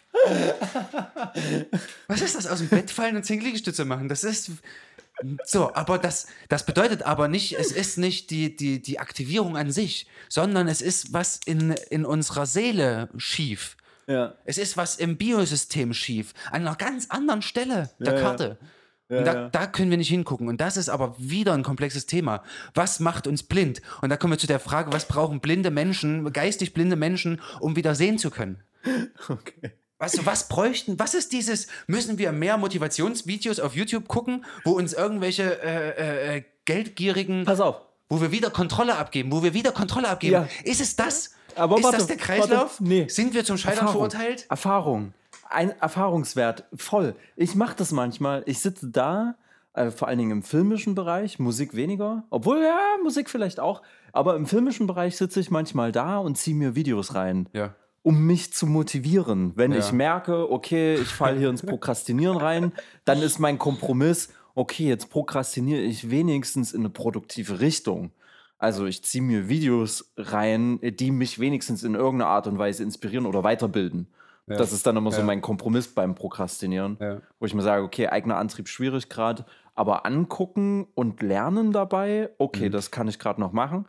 Was ist das? Aus dem Bett fallen und 10 Liegestütze machen? Das ist so, aber das bedeutet aber nicht, es ist nicht die Aktivierung an sich, sondern es ist was in unserer Seele schief. Ja. Es ist was im Biosystem schief, an einer ganz anderen Stelle der Karte. Und da können wir nicht hingucken. Und das ist aber wieder ein komplexes Thema. Was macht uns blind? Und da kommen wir zu der Frage, was brauchen blinde Menschen, geistig blinde Menschen, um wieder sehen zu können? Okay. Was bräuchten, was ist dieses, müssen wir mehr Motivationsvideos auf YouTube gucken, wo uns irgendwelche geldgierigen... Pass auf. Wo wir wieder Kontrolle abgeben. Ja. Ist es das? Aber ist das der Kreislauf? Nee. Sind wir zum Scheitern verurteilt? Erfahrung. Ein Erfahrungswert, voll. Ich mache das manchmal. Ich sitze da, vor allen Dingen im filmischen Bereich, Musik weniger. Obwohl, ja, Musik vielleicht auch. Aber im filmischen Bereich sitze ich manchmal da und ziehe mir Videos rein. Ja. Um mich zu motivieren. Wenn ich merke, okay, ich falle hier ins Prokrastinieren rein, dann ist mein Kompromiss, okay, jetzt prokrastiniere ich wenigstens in eine produktive Richtung. Also ich ziehe mir Videos rein, die mich wenigstens in irgendeiner Art und Weise inspirieren oder weiterbilden. Ja. Das ist dann immer so mein Kompromiss beim Prokrastinieren, wo ich mir sage, okay, eigener Antrieb schwierig gerade, aber angucken und lernen dabei, okay, das kann ich gerade noch machen.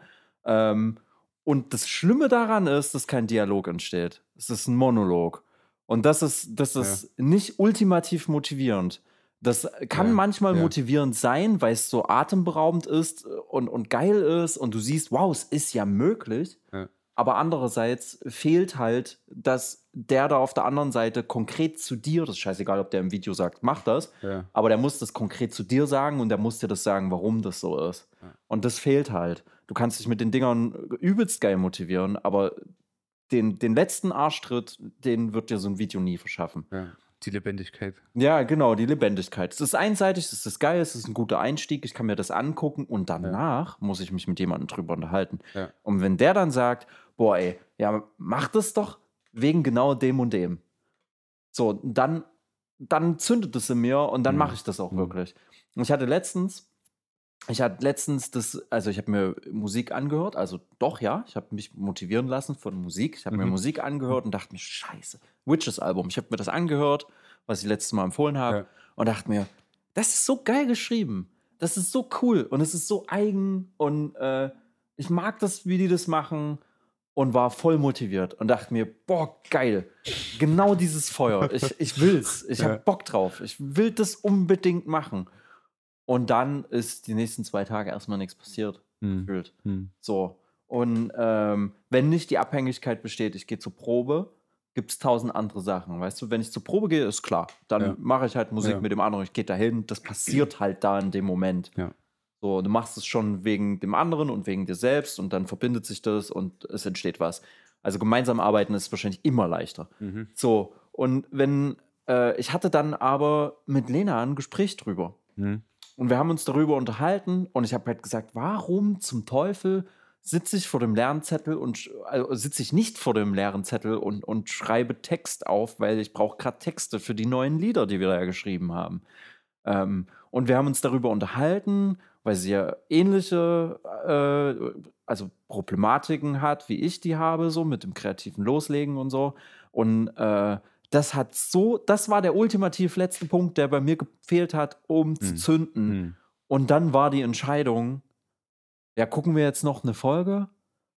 Und das Schlimme daran ist, dass kein Dialog entsteht. Es ist ein Monolog. Und das ist nicht ultimativ motivierend. Das kann manchmal motivierend sein, weil es so atemberaubend ist und geil ist und du siehst, wow, es ist ja möglich. Ja. Aber andererseits fehlt halt, dass der da auf der anderen Seite konkret zu dir, das ist scheißegal, ob der im Video sagt, mach das, aber der muss das konkret zu dir sagen und der muss dir das sagen, warum das so ist. Ja. Und das fehlt halt. Du kannst dich mit den Dingern übelst geil motivieren, aber den letzten Arschtritt, den wird dir so ein Video nie verschaffen. Ja. Die Lebendigkeit. Ja, genau, die Lebendigkeit. Es ist einseitig, es ist geil, es ist ein guter Einstieg, ich kann mir das angucken und danach muss ich mich mit jemandem drüber unterhalten. Ja. Und wenn der dann sagt, boah ey, ja, mach das doch wegen genau dem und dem. So, dann zündet es in mir und dann mache ich das auch wirklich. Und ich hatte letztens das, also ich habe mir Musik angehört, also doch, ja, ich habe mich motivieren lassen von Musik. Ich habe mir Musik angehört und dachte mir, scheiße, Witches Album. Ich habe mir das angehört, was ich letztes Mal empfohlen habe und dachte mir, das ist so geil geschrieben. Das ist so cool und es ist so eigen und ich mag das, wie die das machen und war voll motiviert und dachte mir, boah, geil, genau dieses Feuer. Ich will's, ich habe Bock drauf. Ich will das unbedingt machen. Und dann ist die nächsten 2 Tage erstmal nichts passiert. Gefühlt. So. Und wenn nicht die Abhängigkeit besteht, ich gehe zur Probe, gibt es 1000 andere Sachen. Weißt du, wenn ich zur Probe gehe, ist klar. Dann mache ich halt Musik mit dem anderen, ich gehe dahin, das passiert halt da in dem Moment. Ja. So, du machst es schon wegen dem anderen und wegen dir selbst und dann verbindet sich das und es entsteht was. Also gemeinsam arbeiten ist wahrscheinlich immer leichter. So, und wenn, ich hatte dann aber mit Lena ein Gespräch drüber. Und wir haben uns darüber unterhalten und ich habe halt gesagt, warum zum Teufel sitze ich vor dem leeren Zettel und sitze ich nicht vor dem leeren Zettel und schreibe Text auf, weil ich brauche gerade Texte für die neuen Lieder, die wir da geschrieben haben. Und wir haben uns darüber unterhalten, weil sie ja ähnliche also Problematiken hat, wie ich die habe, so mit dem kreativen Loslegen und so. Und das war der ultimativ letzte Punkt, der bei mir gefehlt hat, um zu zünden. Und dann war die Entscheidung, ja, gucken wir jetzt noch eine Folge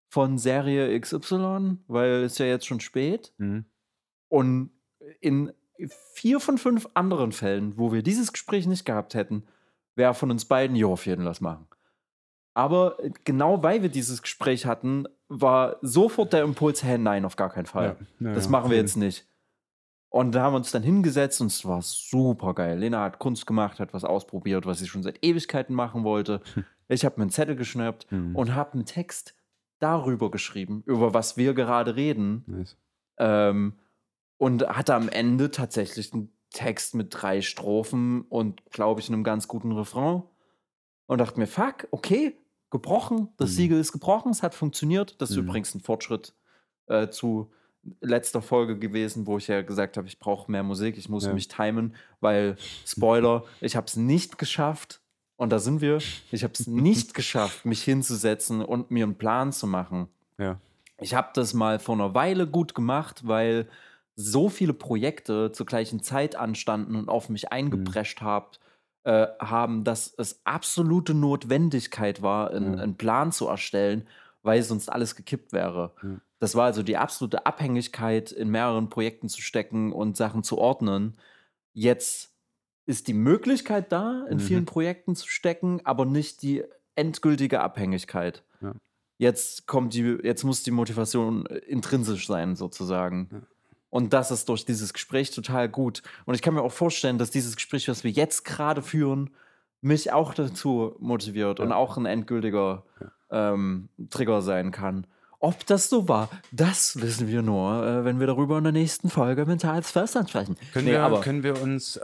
von Serie XY, weil es ja jetzt schon spät. Und in 4 von 5 anderen Fällen, wo wir dieses Gespräch nicht gehabt hätten, wäre von uns beiden, jo, auf jeden Fall, lass machen. Aber genau weil wir dieses Gespräch hatten, war sofort der Impuls, hey, nein, auf gar keinen Fall. Das machen wir jetzt nicht. Und da haben wir uns dann hingesetzt und es war super geil. Lena hat Kunst gemacht, hat was ausprobiert, was sie schon seit Ewigkeiten machen wollte. Ich habe mir einen Zettel geschnappt und habe einen Text darüber geschrieben, über was wir gerade reden. Nice. Und hatte am Ende tatsächlich einen Text mit 3 Strophen und, glaube ich, einem ganz guten Refrain. Und dachte mir, fuck, okay, gebrochen, das Siegel ist gebrochen, es hat funktioniert. Das ist übrigens ein Fortschritt zu letzter Folge gewesen, wo ich ja gesagt habe, ich brauche mehr Musik, ich muss mich timen, weil, Spoiler, ich habe es nicht geschafft, und da sind wir, ich habe es nicht geschafft, mich hinzusetzen und mir einen Plan zu machen. Ja. Ich habe das mal vor einer Weile gut gemacht, weil so viele Projekte zur gleichen Zeit anstanden und auf mich eingeprescht haben, dass es absolute Notwendigkeit war, einen Plan zu erstellen, weil sonst alles gekippt wäre. Das war also die absolute Abhängigkeit, in mehreren Projekten zu stecken und Sachen zu ordnen. Jetzt ist die Möglichkeit da, in vielen Projekten zu stecken, aber nicht die endgültige Abhängigkeit. Ja. Jetzt muss die Motivation intrinsisch sein, sozusagen. Ja. Und das ist durch dieses Gespräch total gut. Und ich kann mir auch vorstellen, dass dieses Gespräch, was wir jetzt gerade führen, mich auch dazu motiviert und auch ein endgültiger Trigger sein kann. Ob das so war, das wissen wir nur, wenn wir darüber in der nächsten Folge Mentales First sprechen. Können wir uns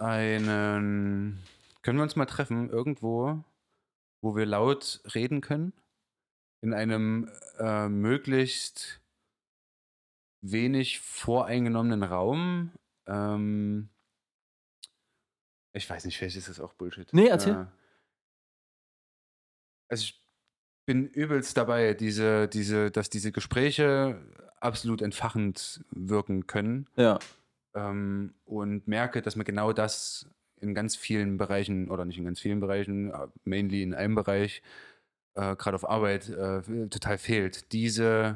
mal treffen, irgendwo, wo wir laut reden können? In einem möglichst wenig voreingenommenen Raum. Ich weiß nicht, vielleicht ist das auch Bullshit. Nee, erzähl. Also ich bin übelst dabei, dass diese Gespräche absolut entfachend wirken können. Ja. Und merke, dass mir genau das in ganz vielen Bereichen, oder nicht in ganz vielen Bereichen, mainly in einem Bereich, gerade auf Arbeit, total fehlt. Diese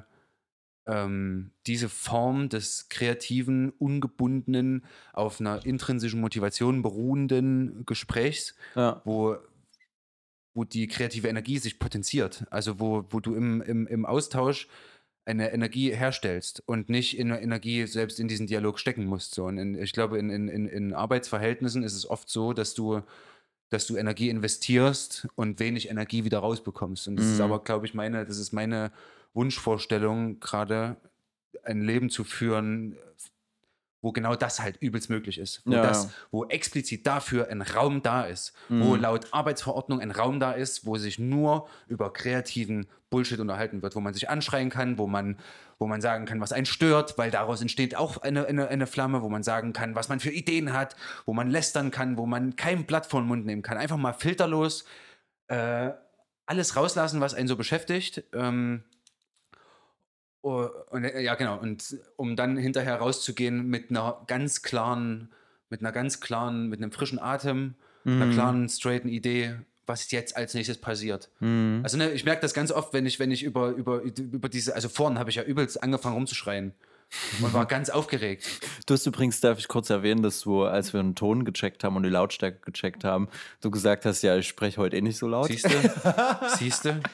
Form des kreativen, ungebundenen, auf einer intrinsischen Motivation beruhenden Gesprächs, wo die kreative Energie sich potenziert. Also wo du im Austausch eine Energie herstellst und nicht in eine Energie selbst in diesen Dialog stecken musst. So. Und ich glaube, in Arbeitsverhältnissen ist es oft so, dass du Energie investierst und wenig Energie wieder rausbekommst. Und das ist aber, glaube ich, meine Wunschvorstellung, gerade ein Leben zu führen, wo genau das halt übelst möglich ist. Wo explizit dafür ein Raum da ist. Wo laut Arbeitsverordnung ein Raum da ist, wo sich nur über kreativen Bullshit unterhalten wird. Wo man sich anschreien kann, wo man sagen kann, was einen stört, weil daraus entsteht auch eine Flamme, wo man sagen kann, was man für Ideen hat, wo man lästern kann, wo man kein Blatt vor den Mund nehmen kann. Einfach mal filterlos alles rauslassen, was einen so beschäftigt. Und um dann hinterher rauszugehen mit einem frischen Atem, einer klaren, straighten Idee, was jetzt als nächstes passiert. Also ich merke das ganz oft, wenn ich über diese, also vorhin habe ich ja übelst angefangen rumzuschreien und war ganz aufgeregt. Du hast übrigens, darf ich kurz erwähnen, dass du, als wir einen Ton gecheckt haben und die Lautstärke gecheckt haben, du gesagt hast, ja, ich spreche heute eh nicht so laut. Siehst du?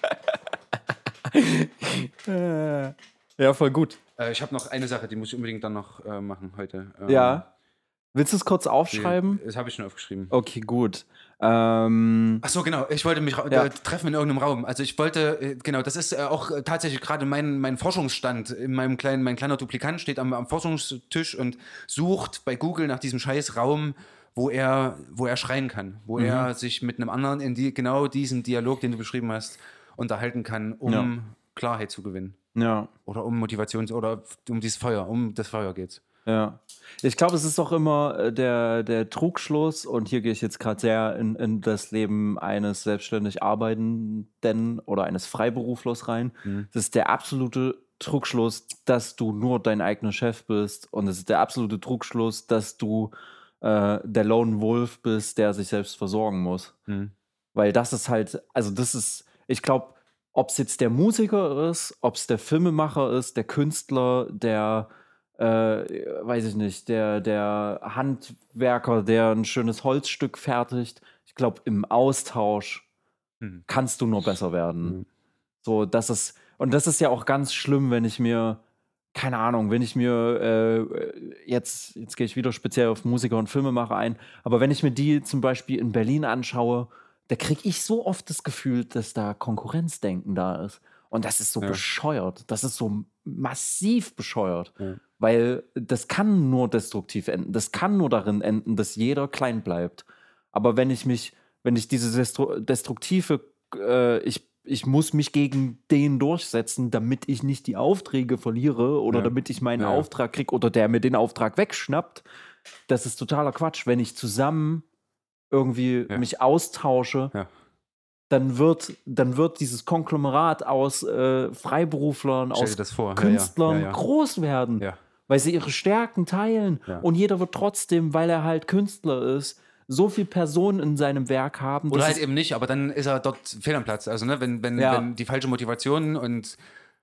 Ja, voll gut. Ich habe noch eine Sache, die muss ich unbedingt dann noch machen heute. Ja. Willst du es kurz aufschreiben? Das habe ich schon aufgeschrieben. Okay, gut. Ach so, genau. Ich wollte mich treffen in irgendeinem Raum. Also ich wollte, genau, das ist auch tatsächlich gerade mein Forschungsstand. Mein kleiner Duplikant steht am Forschungstisch und sucht bei Google nach diesem scheiß Raum, wo er schreien kann. Wo er sich mit einem anderen in genau diesen Dialog, den du beschrieben hast, unterhalten kann, um Klarheit zu gewinnen. Ja. Oder um Motivation, oder um das Feuer geht's. Ja. Ich glaube, es ist auch immer der Trugschluss, und hier gehe ich jetzt gerade sehr in das Leben eines selbstständig Arbeitenden oder eines Freiberuflers rein. Das ist der absolute Trugschluss, dass du nur dein eigener Chef bist, und es ist der absolute Trugschluss, dass du der Lone Wolf bist, der sich selbst versorgen muss. Weil das ist halt, also das ist, ich glaube, ob es jetzt der Musiker ist, ob es der Filmemacher ist, der Künstler, der, weiß ich nicht, der Handwerker, der ein schönes Holzstück fertigt. Ich glaube, im Austausch kannst du nur besser werden. So, und das ist ja auch ganz schlimm, wenn ich mir, keine Ahnung, wenn ich mir, jetzt gehe ich wieder speziell auf Musiker und Filmemacher ein, aber wenn ich mir die zum Beispiel in Berlin anschaue, da kriege ich so oft das Gefühl, dass da Konkurrenzdenken da ist. Und das ist so bescheuert. Das ist so massiv bescheuert. Weil das kann nur destruktiv enden. Das kann nur darin enden, dass jeder klein bleibt. Aber wenn ich diese destruktive, ich muss mich gegen den durchsetzen, damit ich nicht die Aufträge verliere oder damit ich meinen Auftrag kriege oder der mir den Auftrag wegschnappt, das ist totaler Quatsch. Wenn ich zusammen irgendwie mich austausche, dann wird dieses Konglomerat aus Freiberuflern, aus Künstlern groß werden, weil sie ihre Stärken teilen. Und jeder wird trotzdem, weil er halt Künstler ist, so viel Personen in seinem Werk haben. Oder halt eben nicht, aber dann ist er dort fehl am Platz. Also, ne, wenn die falsche Motivation und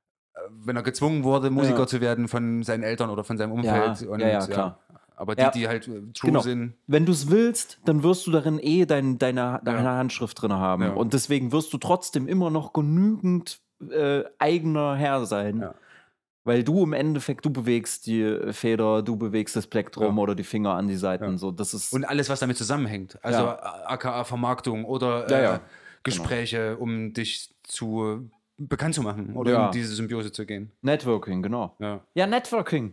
wenn er gezwungen wurde, Musiker zu werden von seinen Eltern oder von seinem Umfeld. Klar. Aber die halt true sind. Wenn du es willst, dann wirst du darin deine Handschrift drin haben. Ja. Und deswegen wirst du trotzdem immer noch genügend eigener Herr sein. Ja. Weil du im Endeffekt, du bewegst die Feder, du bewegst das Plektrum oder die Finger an die Seiten. So, das ist und alles, was damit zusammenhängt. Also aka Vermarktung oder Gespräche, um dich bekannt zu machen oder in diese Symbiose zu gehen. Networking, genau. Ja, Networking.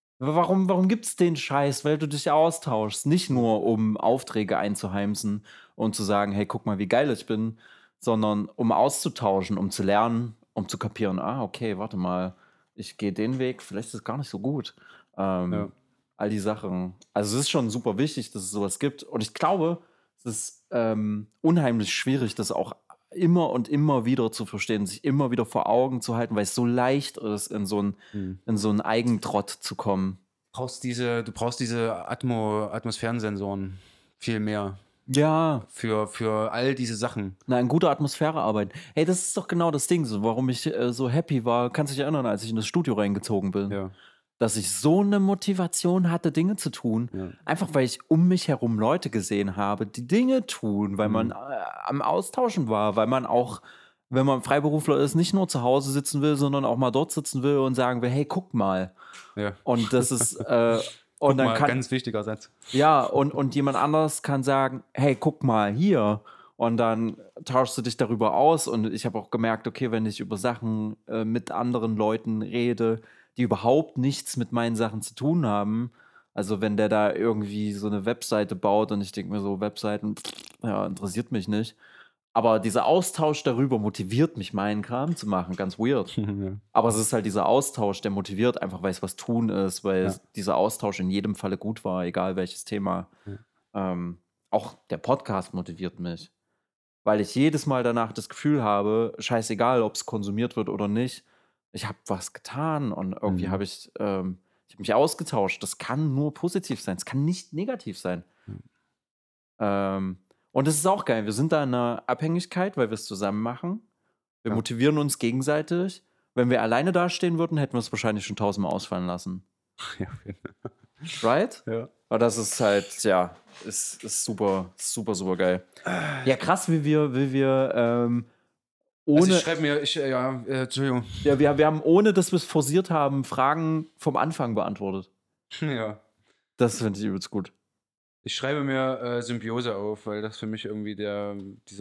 Warum gibt es den Scheiß? Weil du dich austauschst. Nicht nur, um Aufträge einzuheimsen und zu sagen, hey, guck mal, wie geil ich bin, sondern um auszutauschen, um zu lernen, um zu kapieren, okay, warte mal, ich gehe den Weg, vielleicht ist es gar nicht so gut. All die Sachen. Also es ist schon super wichtig, dass es sowas gibt. Und ich glaube, es ist unheimlich schwierig, das auch immer und immer wieder zu verstehen, sich immer wieder vor Augen zu halten, weil es so leicht ist, in so einen Eigentrott zu kommen. Du brauchst diese Atmosphärensensoren viel mehr. Ja. Für all diese Sachen. In guter Atmosphäre arbeiten. Hey, das ist doch genau das Ding, so, warum ich so happy war. Kannst du dich erinnern, als ich in das Studio reingezogen bin? Ja. Dass ich so eine Motivation hatte, Dinge zu tun. Ja. Einfach, weil ich um mich herum Leute gesehen habe, die Dinge tun, weil man am Austauschen war, weil man auch, wenn man Freiberufler ist, nicht nur zu Hause sitzen will, sondern auch mal dort sitzen will und sagen will, hey, guck mal. Ja. Und das ist... und dann ganz wichtiger Satz. Ja, und jemand anderes kann sagen, hey, guck mal hier. Und dann tauschst du dich darüber aus. Und ich habe auch gemerkt, okay, wenn ich über Sachen mit anderen Leuten rede, die überhaupt nichts mit meinen Sachen zu tun haben, also wenn der da irgendwie so eine Webseite baut und ich denke mir so, Webseiten, interessiert mich nicht. Aber dieser Austausch darüber motiviert mich, meinen Kram zu machen. Ganz weird. Aber es ist halt dieser Austausch, der motiviert, einfach weil es was tun ist, weil dieser Austausch in jedem Falle gut war, egal welches Thema. Auch der Podcast motiviert mich. Weil ich jedes Mal danach das Gefühl habe, scheißegal, ob es konsumiert wird oder nicht, ich habe was getan und irgendwie habe ich mich ausgetauscht. Das kann nur positiv sein, es kann nicht negativ sein. Und das ist auch geil. Wir sind da in einer Abhängigkeit, weil wir es zusammen machen. Wir motivieren uns gegenseitig. Wenn wir alleine dastehen würden, hätten wir es wahrscheinlich schon 1000-mal ausfallen lassen. Ja. Right? Ja. Aber das ist halt, ist super, super, super geil. Ja, krass, wie wir ohne... Also ich schreibe mir, Entschuldigung. Ja, wir haben, ohne dass wir es forciert haben, Fragen vom Anfang beantwortet. Ja. Das finde ich übelst gut. Ich schreibe mir Symbiose auf, weil das für mich irgendwie der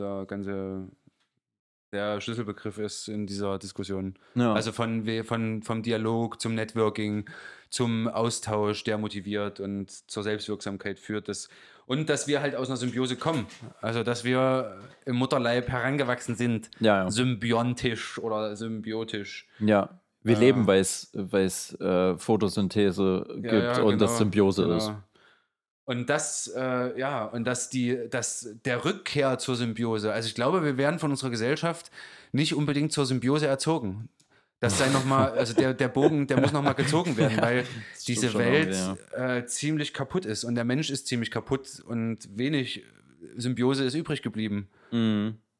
Schlüsselbegriff ist in dieser Diskussion. Ja. Also vom Dialog zum Networking, zum Austausch, der motiviert und zur Selbstwirksamkeit führt. Und dass wir halt aus einer Symbiose kommen. Also dass wir im Mutterleib herangewachsen sind. Ja. Symbiontisch oder symbiotisch. Ja, wir leben, weil es Photosynthese gibt und das Symbiose ist. Und dass der Rückkehr zur Symbiose, also ich glaube, wir werden von unserer Gesellschaft nicht unbedingt zur Symbiose erzogen. Das sei nochmal, also der Bogen, der muss nochmal gezogen werden, weil diese Welt ziemlich kaputt ist und der Mensch ist ziemlich kaputt und wenig Symbiose ist übrig geblieben. Mhm.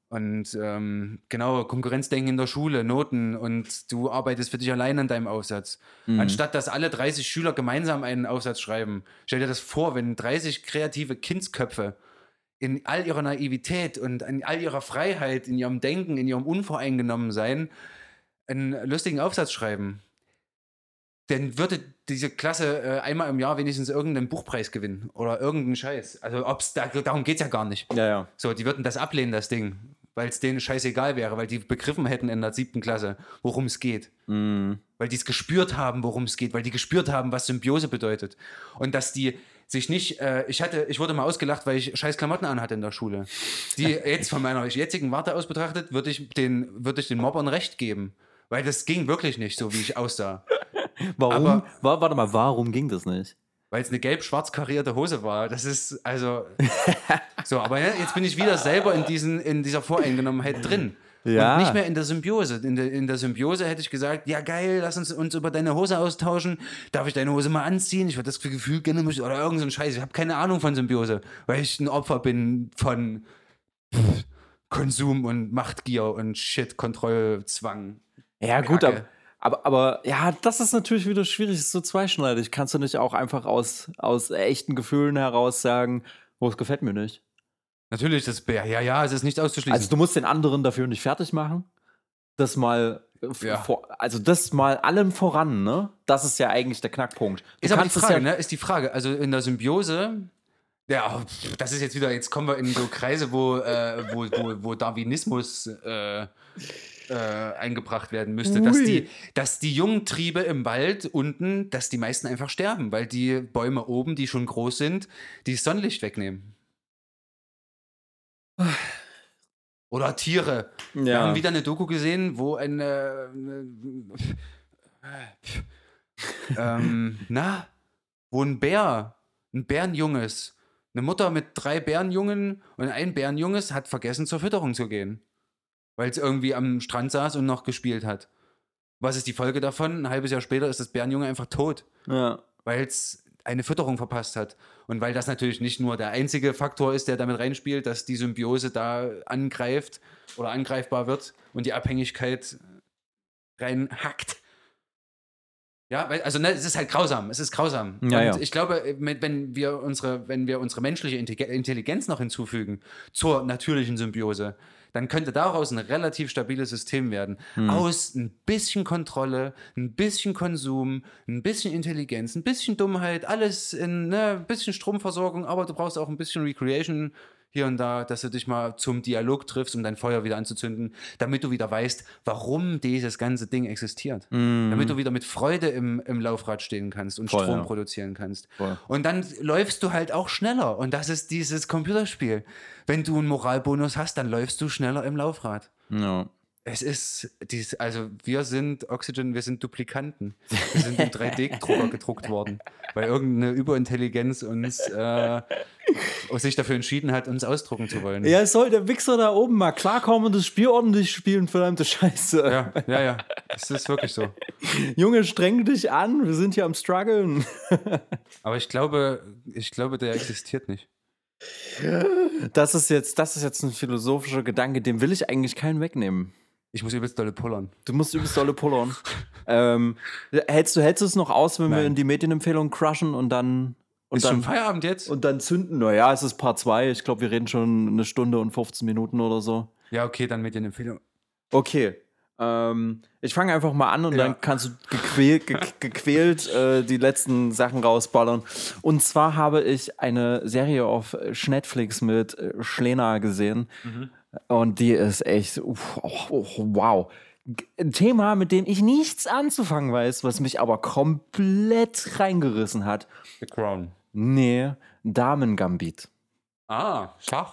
Und genau, Konkurrenzdenken in der Schule, Noten und du arbeitest für dich allein an deinem Aufsatz. Anstatt dass alle 30 Schüler gemeinsam einen Aufsatz schreiben. Stell dir das vor, wenn 30 kreative Kindsköpfe in all ihrer Naivität und in all ihrer Freiheit, in ihrem Denken, in ihrem Unvoreingenommensein einen lustigen Aufsatz schreiben, dann würde diese Klasse einmal im Jahr wenigstens irgendeinen Buchpreis gewinnen oder irgendeinen Scheiß. Also darum geht es ja gar nicht. Ja. So, die würden das ablehnen, das Ding, weil es denen scheißegal wäre, weil die begriffen hätten in der 7. Klasse, worum es geht. Weil die es gespürt haben, worum es geht, weil die gespürt haben, was Symbiose bedeutet. Und dass die sich nicht, ich wurde mal ausgelacht, weil ich scheiß Klamotten anhatte in der Schule. Die jetzt von meiner jetzigen Warte aus betrachtet, würde ich den Mobbern recht geben. Weil das ging wirklich nicht, so wie ich aussah. Warum? Warte mal, warum ging das nicht? Weil es eine gelb-schwarz karierte Hose war. Das ist, also. So, aber jetzt bin ich wieder selber in dieser Voreingenommenheit drin. Ja. Und nicht mehr in der Symbiose. In der Symbiose hätte ich gesagt, ja geil, lass uns über deine Hose austauschen. Darf ich deine Hose mal anziehen? Ich würde das Gefühl gerne, oder irgend so ein Scheiß. Ich habe keine Ahnung von Symbiose, weil ich ein Opfer bin von Konsum und Machtgier und Shit, Kontrollzwang. Ja, gut, aber ja, das ist natürlich wieder schwierig, es ist so zweischneidig. Kannst du nicht auch einfach aus echten Gefühlen heraus sagen, es gefällt mir nicht? Natürlich, es ist nicht auszuschließen. Also du musst den anderen dafür nicht fertig machen. Das mal, das mal allem voran, ne? Das ist ja eigentlich der Knackpunkt. Ist aber die Frage, ne? Ist die Frage, also in der Symbiose, ja, das ist jetzt kommen wir in so Kreise, wo Darwinismus eingebracht werden müsste, dass die jungen Triebe im Wald unten, dass die meisten einfach sterben, weil die Bäume oben, die schon groß sind, die das Sonnenlicht wegnehmen. Oder Tiere. Ja. Wir haben wieder eine Doku gesehen, wo ein Bärenjunges, eine Mutter mit 3 Bärenjungen und ein Bärenjunges hat vergessen, zur Fütterung zu gehen. Weil es irgendwie am Strand saß und noch gespielt hat. Was ist die Folge davon? Ein halbes Jahr später ist das Bärenjunge einfach tot. Ja. Weil es eine Fütterung verpasst hat. Und weil das natürlich nicht nur der einzige Faktor ist, der damit reinspielt, dass die Symbiose da angreift oder angreifbar wird und die Abhängigkeit reinhackt. Ja, also es ist halt grausam. Es ist grausam. Ja, und ich glaube, wenn wir unsere menschliche Intelligenz noch hinzufügen zur natürlichen Symbiose, dann könnte daraus ein relativ stabiles System werden. Aus ein bisschen Kontrolle, ein bisschen Konsum, ein bisschen Intelligenz, ein bisschen Dummheit, alles in ein bisschen Stromversorgung, aber du brauchst auch ein bisschen Recreation hier und da, dass du dich mal zum Dialog triffst, um dein Feuer wieder anzuzünden, damit du wieder weißt, warum dieses ganze Ding existiert. Damit du wieder mit Freude im Laufrad stehen kannst und Strom produzieren kannst. Voll. Und dann läufst du halt auch schneller. Und das ist dieses Computerspiel. Wenn du einen Moralbonus hast, dann läufst du schneller im Laufrad. Ja. Es ist also wir sind Oxygen, wir sind Duplikanten. Wir sind im 3D-Drucker gedruckt worden, weil irgendeine Überintelligenz uns sich dafür entschieden hat, uns ausdrucken zu wollen. Ja, es soll der Wichser da oben mal klarkommen und das Spiel ordentlich spielen, verdammte Scheiße. Ja. Es ist wirklich so. Junge, streng dich an, wir sind hier am struggeln. Aber ich glaube, der existiert nicht. Das ist jetzt ein philosophischer Gedanke, dem will ich eigentlich keinen wegnehmen. Ich muss übelst dolle pullern. Du musst übelst dolle pullern. Hältst du es noch aus, wenn wir in die Medienempfehlung crushen und dann... Ist schon Feierabend jetzt? Und dann zünden? Naja, es ist Part 2. Ich glaube, wir reden schon 1 Stunde und 15 Minuten oder so. Ja, okay, dann Medienempfehlung. Okay. Ich fange einfach mal an und dann kannst du gequält die letzten Sachen rausballern. Und zwar habe ich eine Serie auf Netflix mit Schlena gesehen. Und die ist echt, wow. Ein Thema, mit dem ich nichts anzufangen weiß, was mich aber komplett reingerissen hat. The Crown. Nee, Damengambit. Ah, Schach.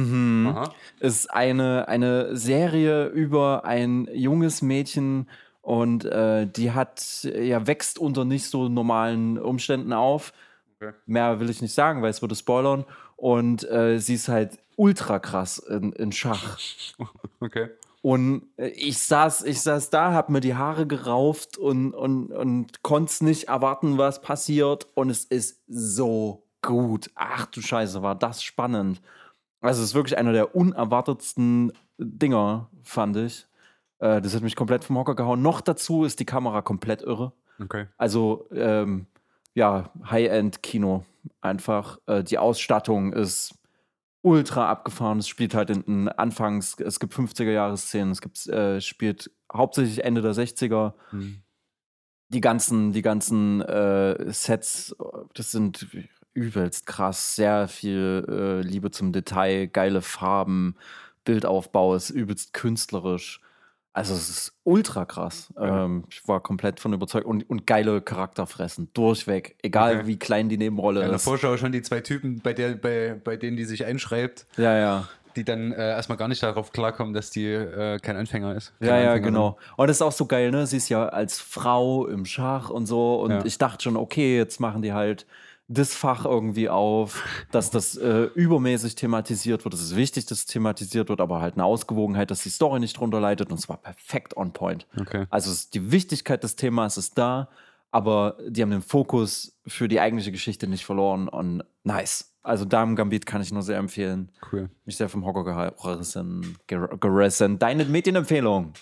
Ist eine Serie über ein junges Mädchen und die wächst unter nicht so normalen Umständen auf. Okay. Mehr will ich nicht sagen, weil es würde spoilern. Und sie ist halt ultra krass in Schach. Okay. Und ich saß da, hab mir die Haare gerauft und konnte es nicht erwarten, was passiert. Und es ist so gut. Ach du Scheiße, war das spannend. Also es ist wirklich einer der unerwartetsten Dinger, fand ich. Das hat mich komplett vom Hocker gehauen. Noch dazu ist die Kamera komplett irre. Okay. Also, High-End-Kino. Einfach. Die Ausstattung ist ultra abgefahren. Es spielt halt es gibt 50er-Jahre-Szenen, spielt hauptsächlich Ende der 60er. Die ganzen Sets, das sind übelst krass. Sehr viel Liebe zum Detail, geile Farben, Bildaufbau ist übelst künstlerisch. Also es ist ultra krass. Ich war komplett von überzeugt. Und geile Charakterfressen, durchweg. Egal wie klein die Nebenrolle ist. In der Vorschau schon die 2 Typen, bei denen die sich einschreibt. Ja. Die dann erstmal gar nicht darauf klarkommen, dass die kein Anfänger ist. Ja, genau. Und das ist auch so geil, ne? Sie ist ja als Frau im Schach und so. Und ich dachte schon, okay, jetzt machen die halt das Fach irgendwie auf, dass das übermäßig thematisiert wird. Es ist wichtig, dass es thematisiert wird, aber halt eine Ausgewogenheit, dass die Story nicht drunter leidet. Und zwar perfekt on point. Okay. Also die Wichtigkeit des Themas ist da, aber die haben den Fokus für die eigentliche Geschichte nicht verloren. Und nice. Also Damen Gambit kann ich nur sehr empfehlen. Cool. Mich sehr vom Hocker gerissen. Deine Medienempfehlung.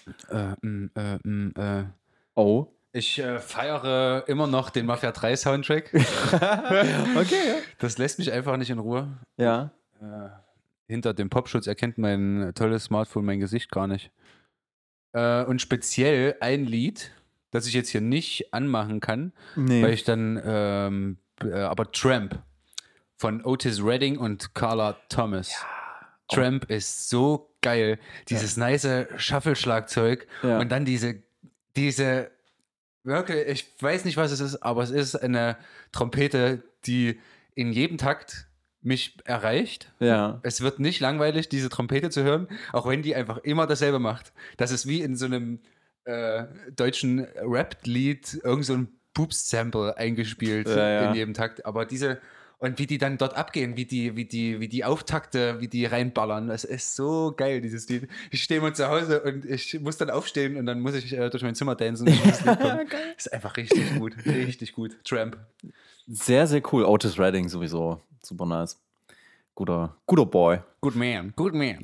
Oh. Ich feiere immer noch den Mafia 3 Soundtrack. Okay. Das lässt mich einfach nicht in Ruhe. Ja. Hinter dem Popschutz erkennt mein tolles Smartphone mein Gesicht gar nicht. Und speziell ein Lied, das ich jetzt hier nicht anmachen kann, weil ich dann, aber Tramp von Otis Redding und Carla Thomas. Ja. Tramp ist so geil. Dieses nice Shuffle-Schlagzeug und dann diese wirklich, ich weiß nicht, was es ist, aber es ist eine Trompete, die in jedem Takt mich erreicht. Ja. Es wird nicht langweilig, diese Trompete zu hören, auch wenn die einfach immer dasselbe macht. Das ist wie in so einem deutschen Rap-Lied irgend so ein Poops-Sample eingespielt in jedem Takt. Aber und wie die dann dort abgehen, wie die Auftakte, wie die reinballern, das ist so geil, dieses Lied. Ich stehe mal zu Hause und ich muss dann aufstehen und dann muss ich durch mein Zimmer dancen. Das ist einfach richtig gut, richtig gut. Tramp. Sehr, sehr cool. Otis Redding sowieso, super nice. Guter Boy. Good man. Und mit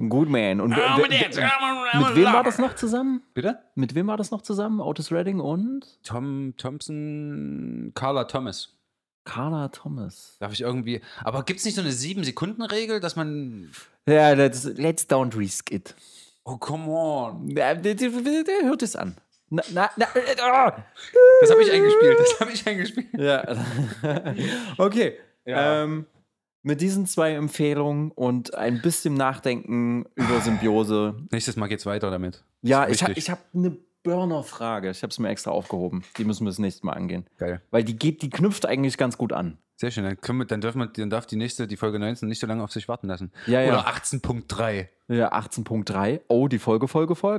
wem war das noch zusammen? Bitte? Mit wem war das noch zusammen? Otis Redding und? Tom Thompson, Carla Thomas. Carla Thomas. Darf ich irgendwie. Aber gibt es nicht so eine 7-Sekunden-Regel, dass man. Ja, let's don't risk it. Oh, come on. Der hört es an. Das habe ich eingespielt. Ja. Okay. Ja. Mit diesen 2 Empfehlungen und ein bisschen Nachdenken über Symbiose. Nächstes Mal geht's weiter damit. Ja, ich hab eine Burner-Frage. Ich habe es mir extra aufgehoben. Die müssen wir das nächste Mal angehen. Geil. Weil die knüpft eigentlich ganz gut an. Sehr schön. Dann darf die Folge 19 nicht so lange auf sich warten lassen. Ja. Oder 18.3. Ja, 18.3. Oh, die Folge.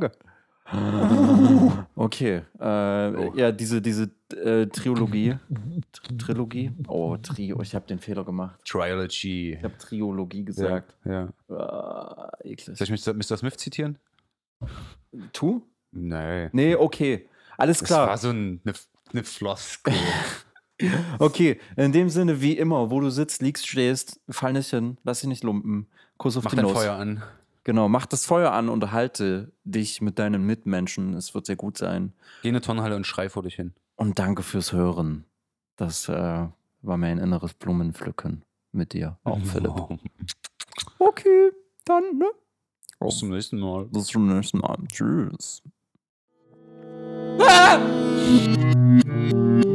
Okay. Ja, diese Trilogie. Trilogie? Oh, Trio. Ich habe den Fehler gemacht. Trilogy. Ich habe Triologie gesagt. Ja. Eklig. Soll ich Mr. Smith zitieren? Tu? Nee, okay. Alles klar. Das war so eine Floskel. Okay, in dem Sinne, wie immer, wo du sitzt, liegst, stehst, fall nicht hin, lass dich nicht lumpen, Kuss auf die Nuss. Mach dein Feuer an. Genau, mach das Feuer an, unterhalte dich mit deinen Mitmenschen, es wird sehr gut sein. Geh in eine Turnhalle und schrei vor dich hin. Und danke fürs Hören. Das war mein inneres Blumenpflücken mit dir, auch Philipp. Okay, dann, ne? Bis zum nächsten Mal. Bis zum nächsten Mal. Tschüss.